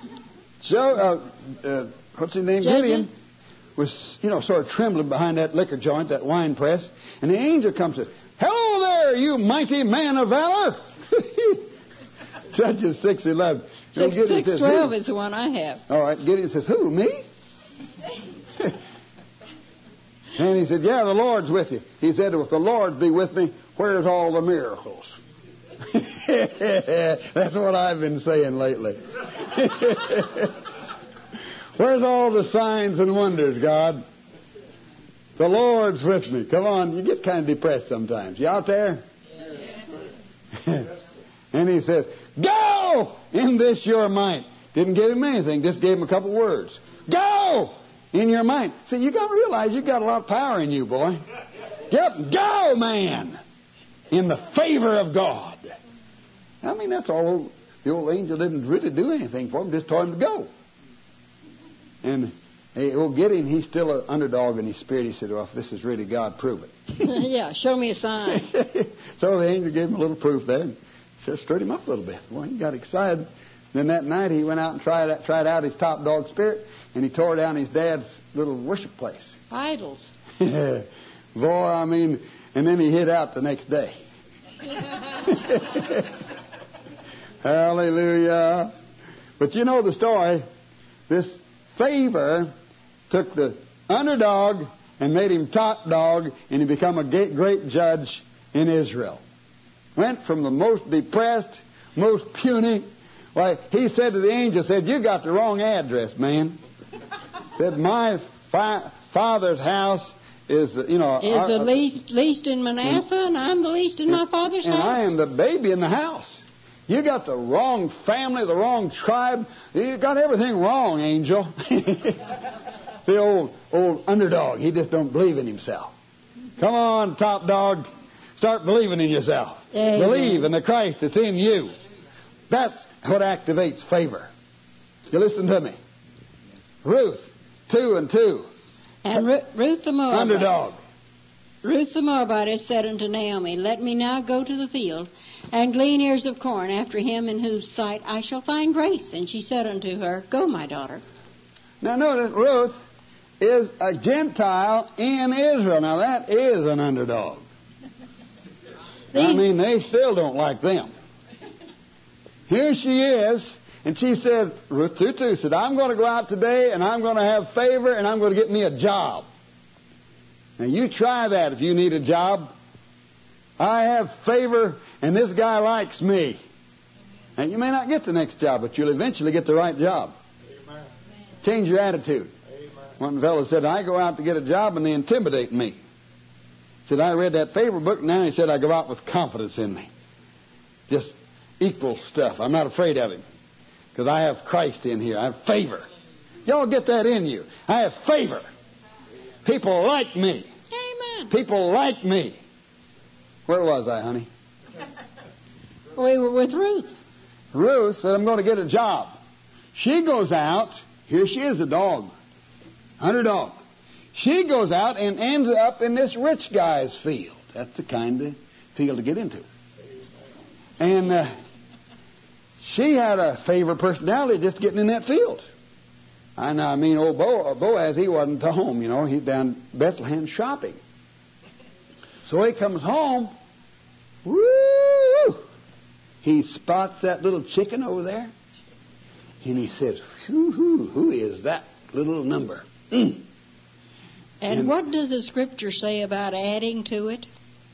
what's his name? Gideon was, sort of trembling behind that liquor joint, that wine press, and the angel comes and says, "Hello there, you mighty man of valor." Judges 6:11. 6:12 is the one I have. All right, Gideon says, "Who, me?" And he said, "Yeah, the Lord's with you." He said, "If the Lord be with me, where's all the miracles?" That's what I've been saying lately. Where's all the signs and wonders, God? The Lord's with me. Come on, you get kind of depressed sometimes. You out there? And he says, "Go in this your might." Didn't give him anything, just gave him a couple words. Go in your might. See, you got to realize you got a lot of power in you, boy. Yep, go, man, in the favor of God. I mean, that's all. The old angel didn't really do anything for him, just told him to go. And old Gideon, he's still an underdog in his spirit. He said, "Well, if this is really God, prove it." Yeah, show me a sign. So the angel gave him a little proof there and stirred him up a little bit. Well, he got excited. Then that night he went out and tried out his top dog spirit, and he tore down his dad's little worship place. Idols. Boy, I mean, and then he hid out the next day. Hallelujah. But you know the story. This favor took the underdog and made him top dog, and he became a great judge in Israel. Went from the most depressed, most puny. Why, he said to the angel, "You got the wrong address, man." Said, "My father's house is, the least in Manasseh, and I'm the least in my father's house. And I am the baby in the house. You got the wrong family, the wrong tribe. You got everything wrong, angel." The old underdog, he just don't believe in himself. Come on, top dog. Start believing in yourself. Amen. Believe in the Christ that's in you. That's what activates favor. You listen to me. Ruth, 2:2. And Ruth the Moabite. Underdog. Ruth the Moabitess said unto Naomi, "Let me now go to the field and glean ears of corn after him in whose sight I shall find grace." And she said unto her, "Go, my daughter." Now notice, Ruth is a Gentile in Israel. Now that is an underdog. I mean, they still don't like them. Here she is, and she said, Ruth 2:2 said, "I'm going to go out today, and I'm going to have favor, and I'm going to get me a job." Now, you try that if you need a job. I have favor, and this guy likes me. And you may not get the next job, but you'll eventually get the right job. Amen. Change your attitude. Amen. One fellow said, "I go out to get a job, and they intimidate me." Said, I read that favor book, now he said, I go out with confidence in me. Just equal stuff. I'm not afraid of him. Because I have Christ in here. I have favor. Y'all get that in you. I have favor. People like me. Amen. People like me. Where was I, honey? We were with Ruth. Ruth said, I'm going to get a job. She goes out. Here she is, a dog. Underdog. She goes out and ends up in this rich guy's field. That's the kind of field to get into. And she had a favor personality just getting in that field. And I mean, old Boaz, he wasn't to home, you know. He's down Bethlehem shopping. So he comes home. Woo! He spots that little chicken over there. And he says, who is that little number? And what does the Scripture say about adding to it?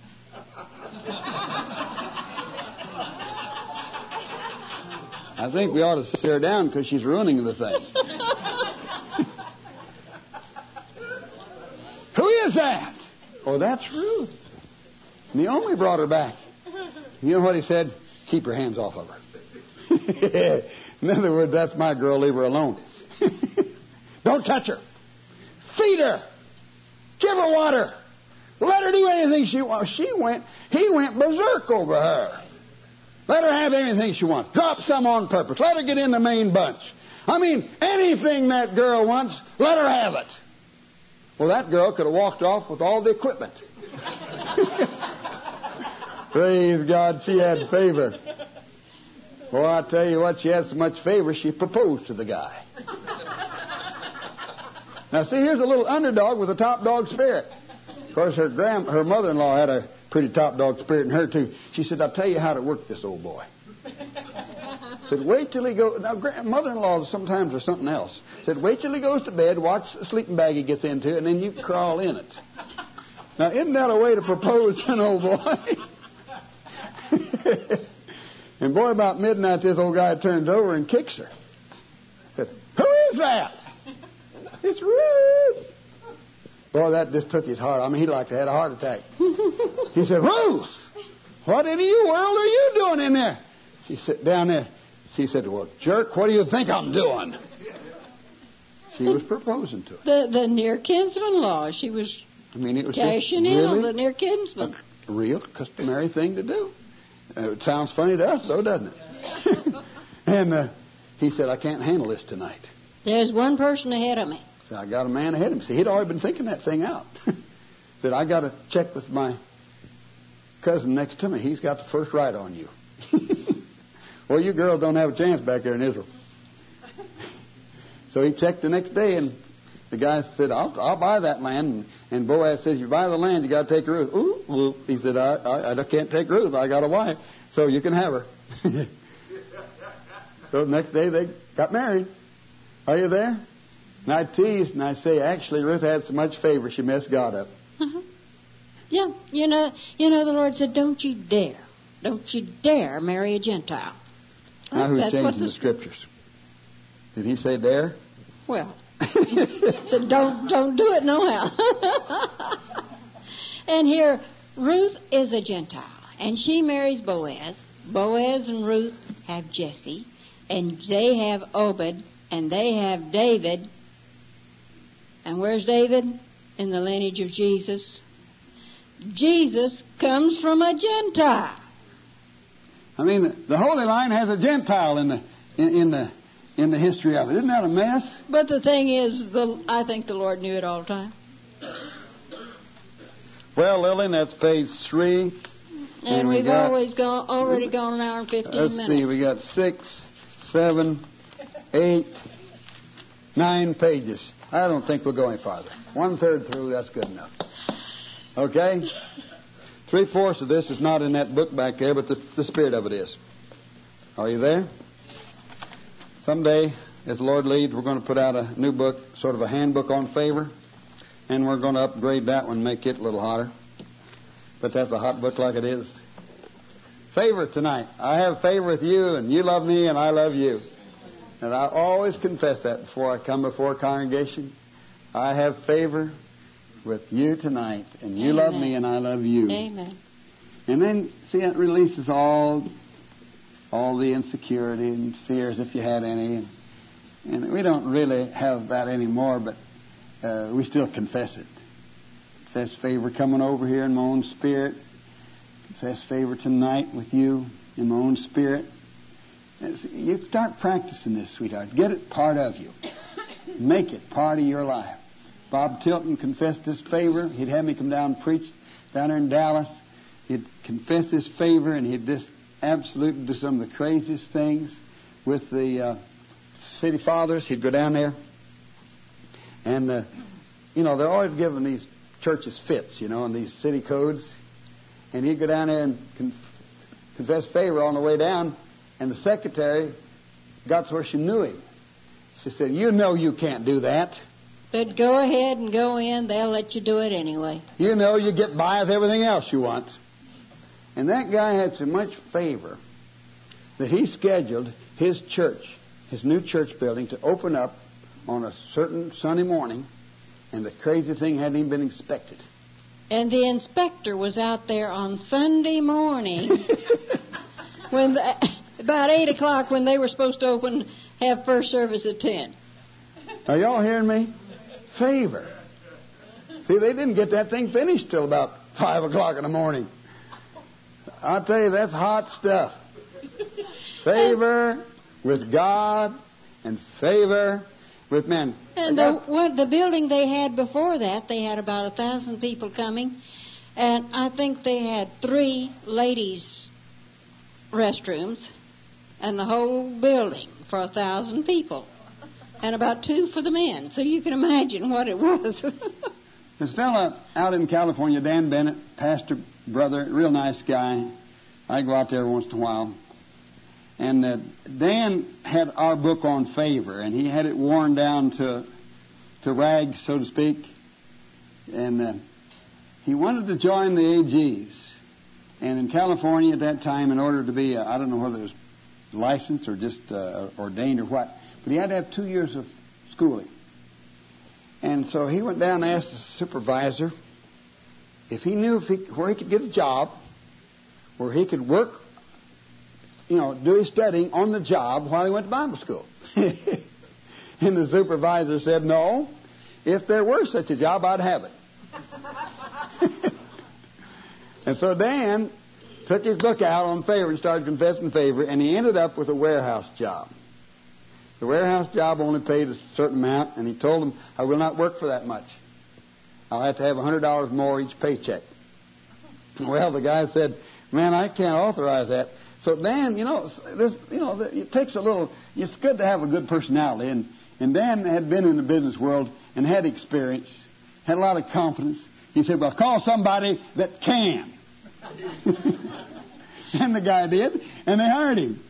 I think we ought to sit her down because she's ruining the thing. Who is that? Oh, that's Ruth. Naomi brought her back. You know what he said? Keep your hands off of her. In other words, that's my girl. Leave her alone. Don't touch her. Feed her. Give her water. Let her do anything she wants. He went berserk over her. Let her have anything she wants. Drop some on purpose. Let her get in the main bunch. I mean, anything that girl wants, let her have it. Well, that girl could have walked off with all the equipment. Praise God, she had favor. Well, I tell you what, she had so much favor, she proposed to the guy. Now, see, here's a little underdog with a top dog spirit. Of course, her mother-in-law had a pretty top dog spirit in her, too. She said, I'll tell you how to work this old boy. Said, wait till he goes. Now, mother-in-laws sometimes are something else. Said, wait till he goes to bed, watch the sleeping bag he gets into, and then you crawl in it. Now, isn't that a way to propose to an old boy? And boy, about midnight, this old guy turns over and kicks her. Said, who is that? It's Ruth. Boy, that just took his heart. I mean, he'd like to have a heart attack. He said, Ruth, what in the world are you doing in there? She sat down there. She said, well, jerk, what do you think I'm doing? She was proposing to him. The near kinsman law. She was it was cashing in on the near kinsman. A real customary thing to do. It sounds funny to us, though, doesn't it? And he said, I can't handle this tonight. There's one person ahead of me. So I got a man ahead of him. See, he'd already been thinking that thing out. Said, I got to check with my cousin next to me. He's got the first right on you. Well, you girls don't have a chance back there in Israel. So he checked the next day, and the guy said, I'll buy that land. And Boaz says, you buy the land, you got to take Ruth. Ooh. He said, I can't take Ruth. I got a wife. So you can have her. So the next day they got married. Are you there? And I teased and I say, actually, Ruth had so much favor she messed God up. Uh-huh. Yeah, you know, the Lord said, don't you dare marry a Gentile. Now who's changing the Scriptures? Did he say dare? Well, said don't do it no how. And here, Ruth is a Gentile, and she marries Boaz. Boaz and Ruth have Jesse, and they have Obed, and they have David. And where's David? In the lineage of Jesus. Jesus comes from a Gentile. I mean, the Holy Line has a Gentile in the history of it. Isn't that a mess? But the thing is, I think the Lord knew it all the time. Well, Lillian, that's page 3. And we've already gone an hour and 15 minutes. Let's see, we got 6, 7, 8, 9 pages. I don't think we'll go any farther. 1/3 through, that's good enough. Okay? 3/4 of this is not in that book back there, but the spirit of it is. Are you there? Someday, as the Lord leads, we're going to put out a new book, sort of a handbook on favor, and we're going to upgrade that one, make it a little hotter. But that's a hot book like it is. Favor tonight. I have favor with you, and you love me, and I love you. And I always confess that before I come before a congregation. I have favor with you tonight. And you love me and I love you. Amen. And then, see, it releases all the insecurity and fears, if you had any. And we don't really have that anymore, but we still confess it. Confess favor coming over here in my own spirit. Confess favor tonight with you in my own spirit. You start practicing this, sweetheart. Get it part of you. Make it part of your life. Bob Tilton confessed his favor. He'd have me come down and preach down there in Dallas. He'd confess his favor, and he'd just absolutely do some of the craziest things with the city fathers. He'd go down there, and they're always giving these churches fits, and these city codes. And he'd go down there and confess favor on the way down, and the secretary got to where she knew him. She said, you can't do that. But go ahead and go in. They'll let you do it anyway. You get by with everything else you want. And that guy had so much favor that he scheduled his church, his new church building, to open up on a certain Sunday morning, and the crazy thing hadn't even been inspected. And the inspector was out there on Sunday morning when about 8 o'clock when they were supposed to have first service at 10. Are y'all hearing me? Favor. See, they didn't get that thing finished till about 5 o'clock in the morning. I'll tell you, that's hot stuff. Favor with God and favor with men. And the building they had before that, they had about 1,000 people coming. And I think they had 3 ladies' restrooms and the whole building for 1,000 people. And about 2 for the men. So you can imagine what it was. This fella out in California, Dan Bennett, pastor brother, real nice guy. I go out there once in a while. And Dan had our book on favor, and he had it worn down to rags, so to speak. And he wanted to join the AGs. And in California at that time, in order to be, I don't know whether it was licensed or just ordained or what, but he had to have 2 years of schooling. And so he went down and asked the supervisor if he knew where he could get a job, where he could work, do his studying on the job while he went to Bible school. And the supervisor said, no, if there were such a job, I'd have it. And so Dan took his book out on favor and started confessing favor, and he ended up with a warehouse job. The warehouse job only paid a certain amount, and he told them, I will not work for that much. I'll have to have $100 more each paycheck. Well, the guy said, man, I can't authorize that. So Dan, it takes a little, it's good to have a good personality. And Dan had been in the business world and had experience, had a lot of confidence. He said, well, call somebody that can. And the guy did, and they hired him.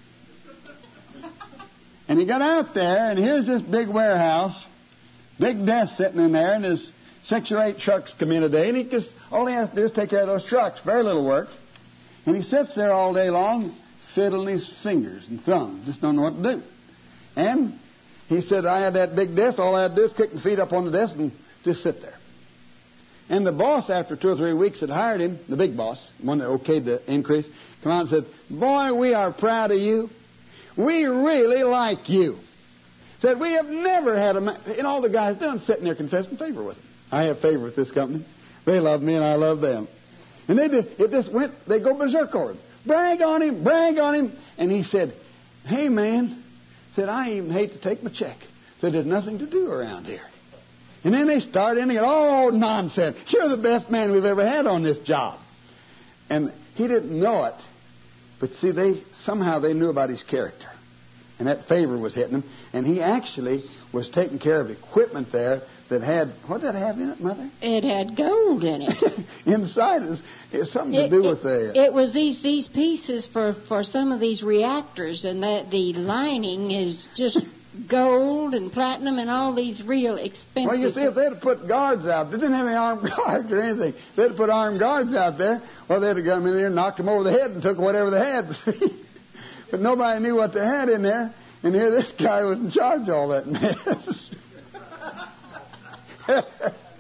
And he got out there, and here's this big warehouse, big desk sitting in there, and there's 6 or 8 trucks come in a day, and all he has to do is take care of those trucks. Very little work. And he sits there all day long, fiddling his fingers and thumbs, just don't know what to do. And he said, I had that big desk, all I had to do is kick my feet up on the desk and just sit there. And the boss, after 2 or 3 weeks, had hired him, the big boss, the one that okayed the increase, come out and said, boy, we are proud of you. We really like you. Said, we have never had a man, and all the guys done sitting there confessing favor with him. I have favor with this company. They love me and I love them. And they go berserk over him. Brag on him. And he said, hey man, said, I even hate to take my check. Said, there's nothing to do around here. And then they start in and go, oh, nonsense. You're the best man we've ever had on this job. And he didn't know it. But see, somehow they knew about his character. And that favor was hitting him. And he actually was taking care of equipment there that had, what did it have in it, Mother? It had gold in it. Inside it's something to do with the... It was these pieces for some of these reactors, and the lining is just gold and platinum and all these real expensive... Well, you see, if they'd have put guards out, they didn't have any armed guards or anything. They'd have put armed guards out there, well, they'd have come in there and knocked them over the head and took whatever they had. But nobody knew what they had in there, and here this guy was in charge of all that mess.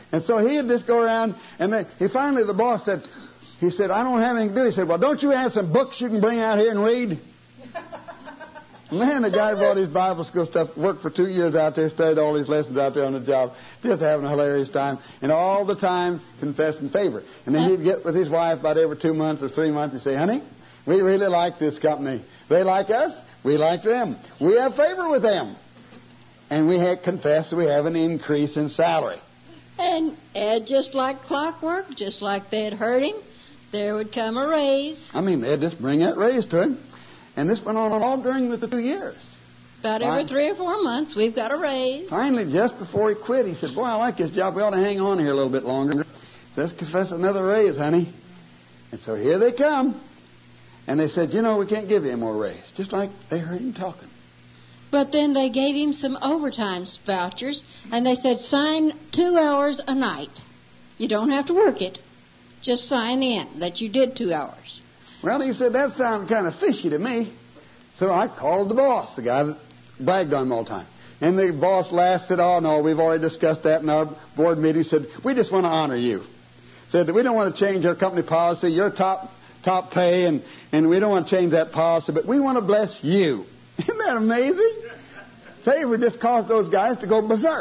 And so he'd just go around, and finally the boss said, he said, I don't have anything to do. He said, well, don't you have some books you can bring out here and read? Man, the guy brought his Bible school stuff, worked for 2 years out there, studied all his lessons out there on the job, just having a hilarious time, and all the time confessing favor. And then he'd get with his wife about every 2 months or 3 months and say, honey, we really like this company. They like us. We like them. We have favor with them. And we had confessed we have an increase in salary. And Ed, just like clockwork, just like they'd heard him, there would come a raise. I mean, they'd just bring that raise to him. And this went on all during the 2 years. About every 3 or 4 months, we've got a raise. Finally, just before he quit, he said, boy, I like this job. We ought to hang on here a little bit longer. Let's confess another raise, honey. And so here they come. And they said, you know, we can't give you any more raise. Just like they heard him talking. But then they gave him some overtime vouchers, and they said, sign 2 hours a night. You don't have to work it. Just sign in that you did 2 hours. Well, he said, that sounded kind of fishy to me. So I called the boss, the guy that bragged on him all the time. And the boss laughed, said, oh, no, we've already discussed that in our board meeting. He said, we just want to honor you. Said that we don't want to change our company policy. You're top pay, and we don't want to change that policy, but we want to bless you. Isn't that amazing? Favor just caused those guys to go berserk.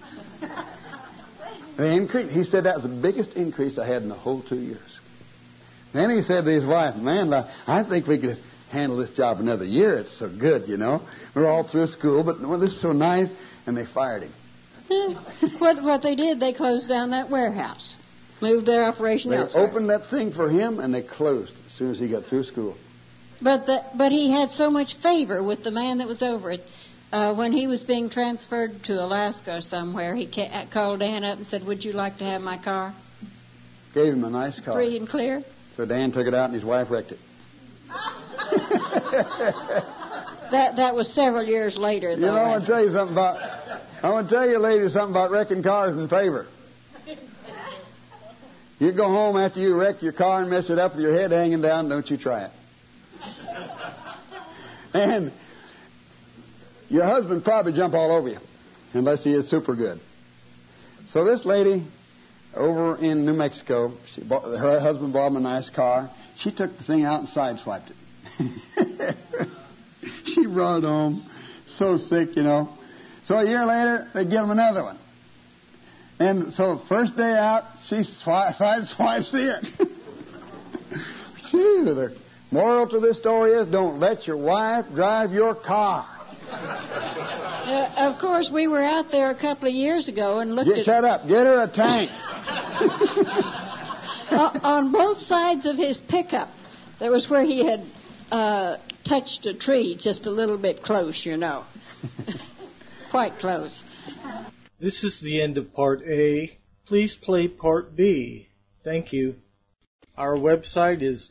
They increased. He said that was the biggest increase I had in the whole 2 years. Then he said to his wife, man, I think we could handle this job another year. It's so good, you know. We're all through school, but this is so nice. And they fired him. What they did, they closed down that warehouse, moved their operation elsewhere. They opened that thing for him, and they closed as soon as he got through school. But he had so much favor with the man that was over it. When he was being transferred to Alaska or somewhere, he called Dan up and said, would you like to have my car? Gave him a nice car. Free and clear. So Dan took it out, and his wife wrecked it. That was several years later, though. You know, I want to tell you, ladies, something about wrecking cars in favor. You go home after you wreck your car and mess it up with your head hanging down, don't you try it. And your husband probably jump all over you, unless he is super good. So this lady over in New Mexico, her husband bought him a nice car. She took the thing out and sideswiped it. She brought it home, so sick, you know. So a year later, they give him another one. And so first day out, she sideswipes it. Gee, the moral to this story is, don't let your wife drive your car. Of course, we were out there a couple of years ago and looked at... Shut up. Get her a tank. On both sides of his pickup, there was where he had touched a tree just a little bit close, you know. Quite close. This is the end of Part A. Please play Part B. Thank you. Our website is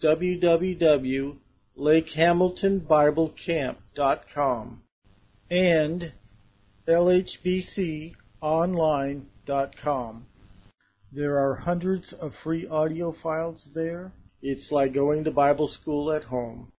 www.lakehamiltonbiblecamp.com and lhbconline.com. There are hundreds of free audio files there. It's like going to Bible school at home.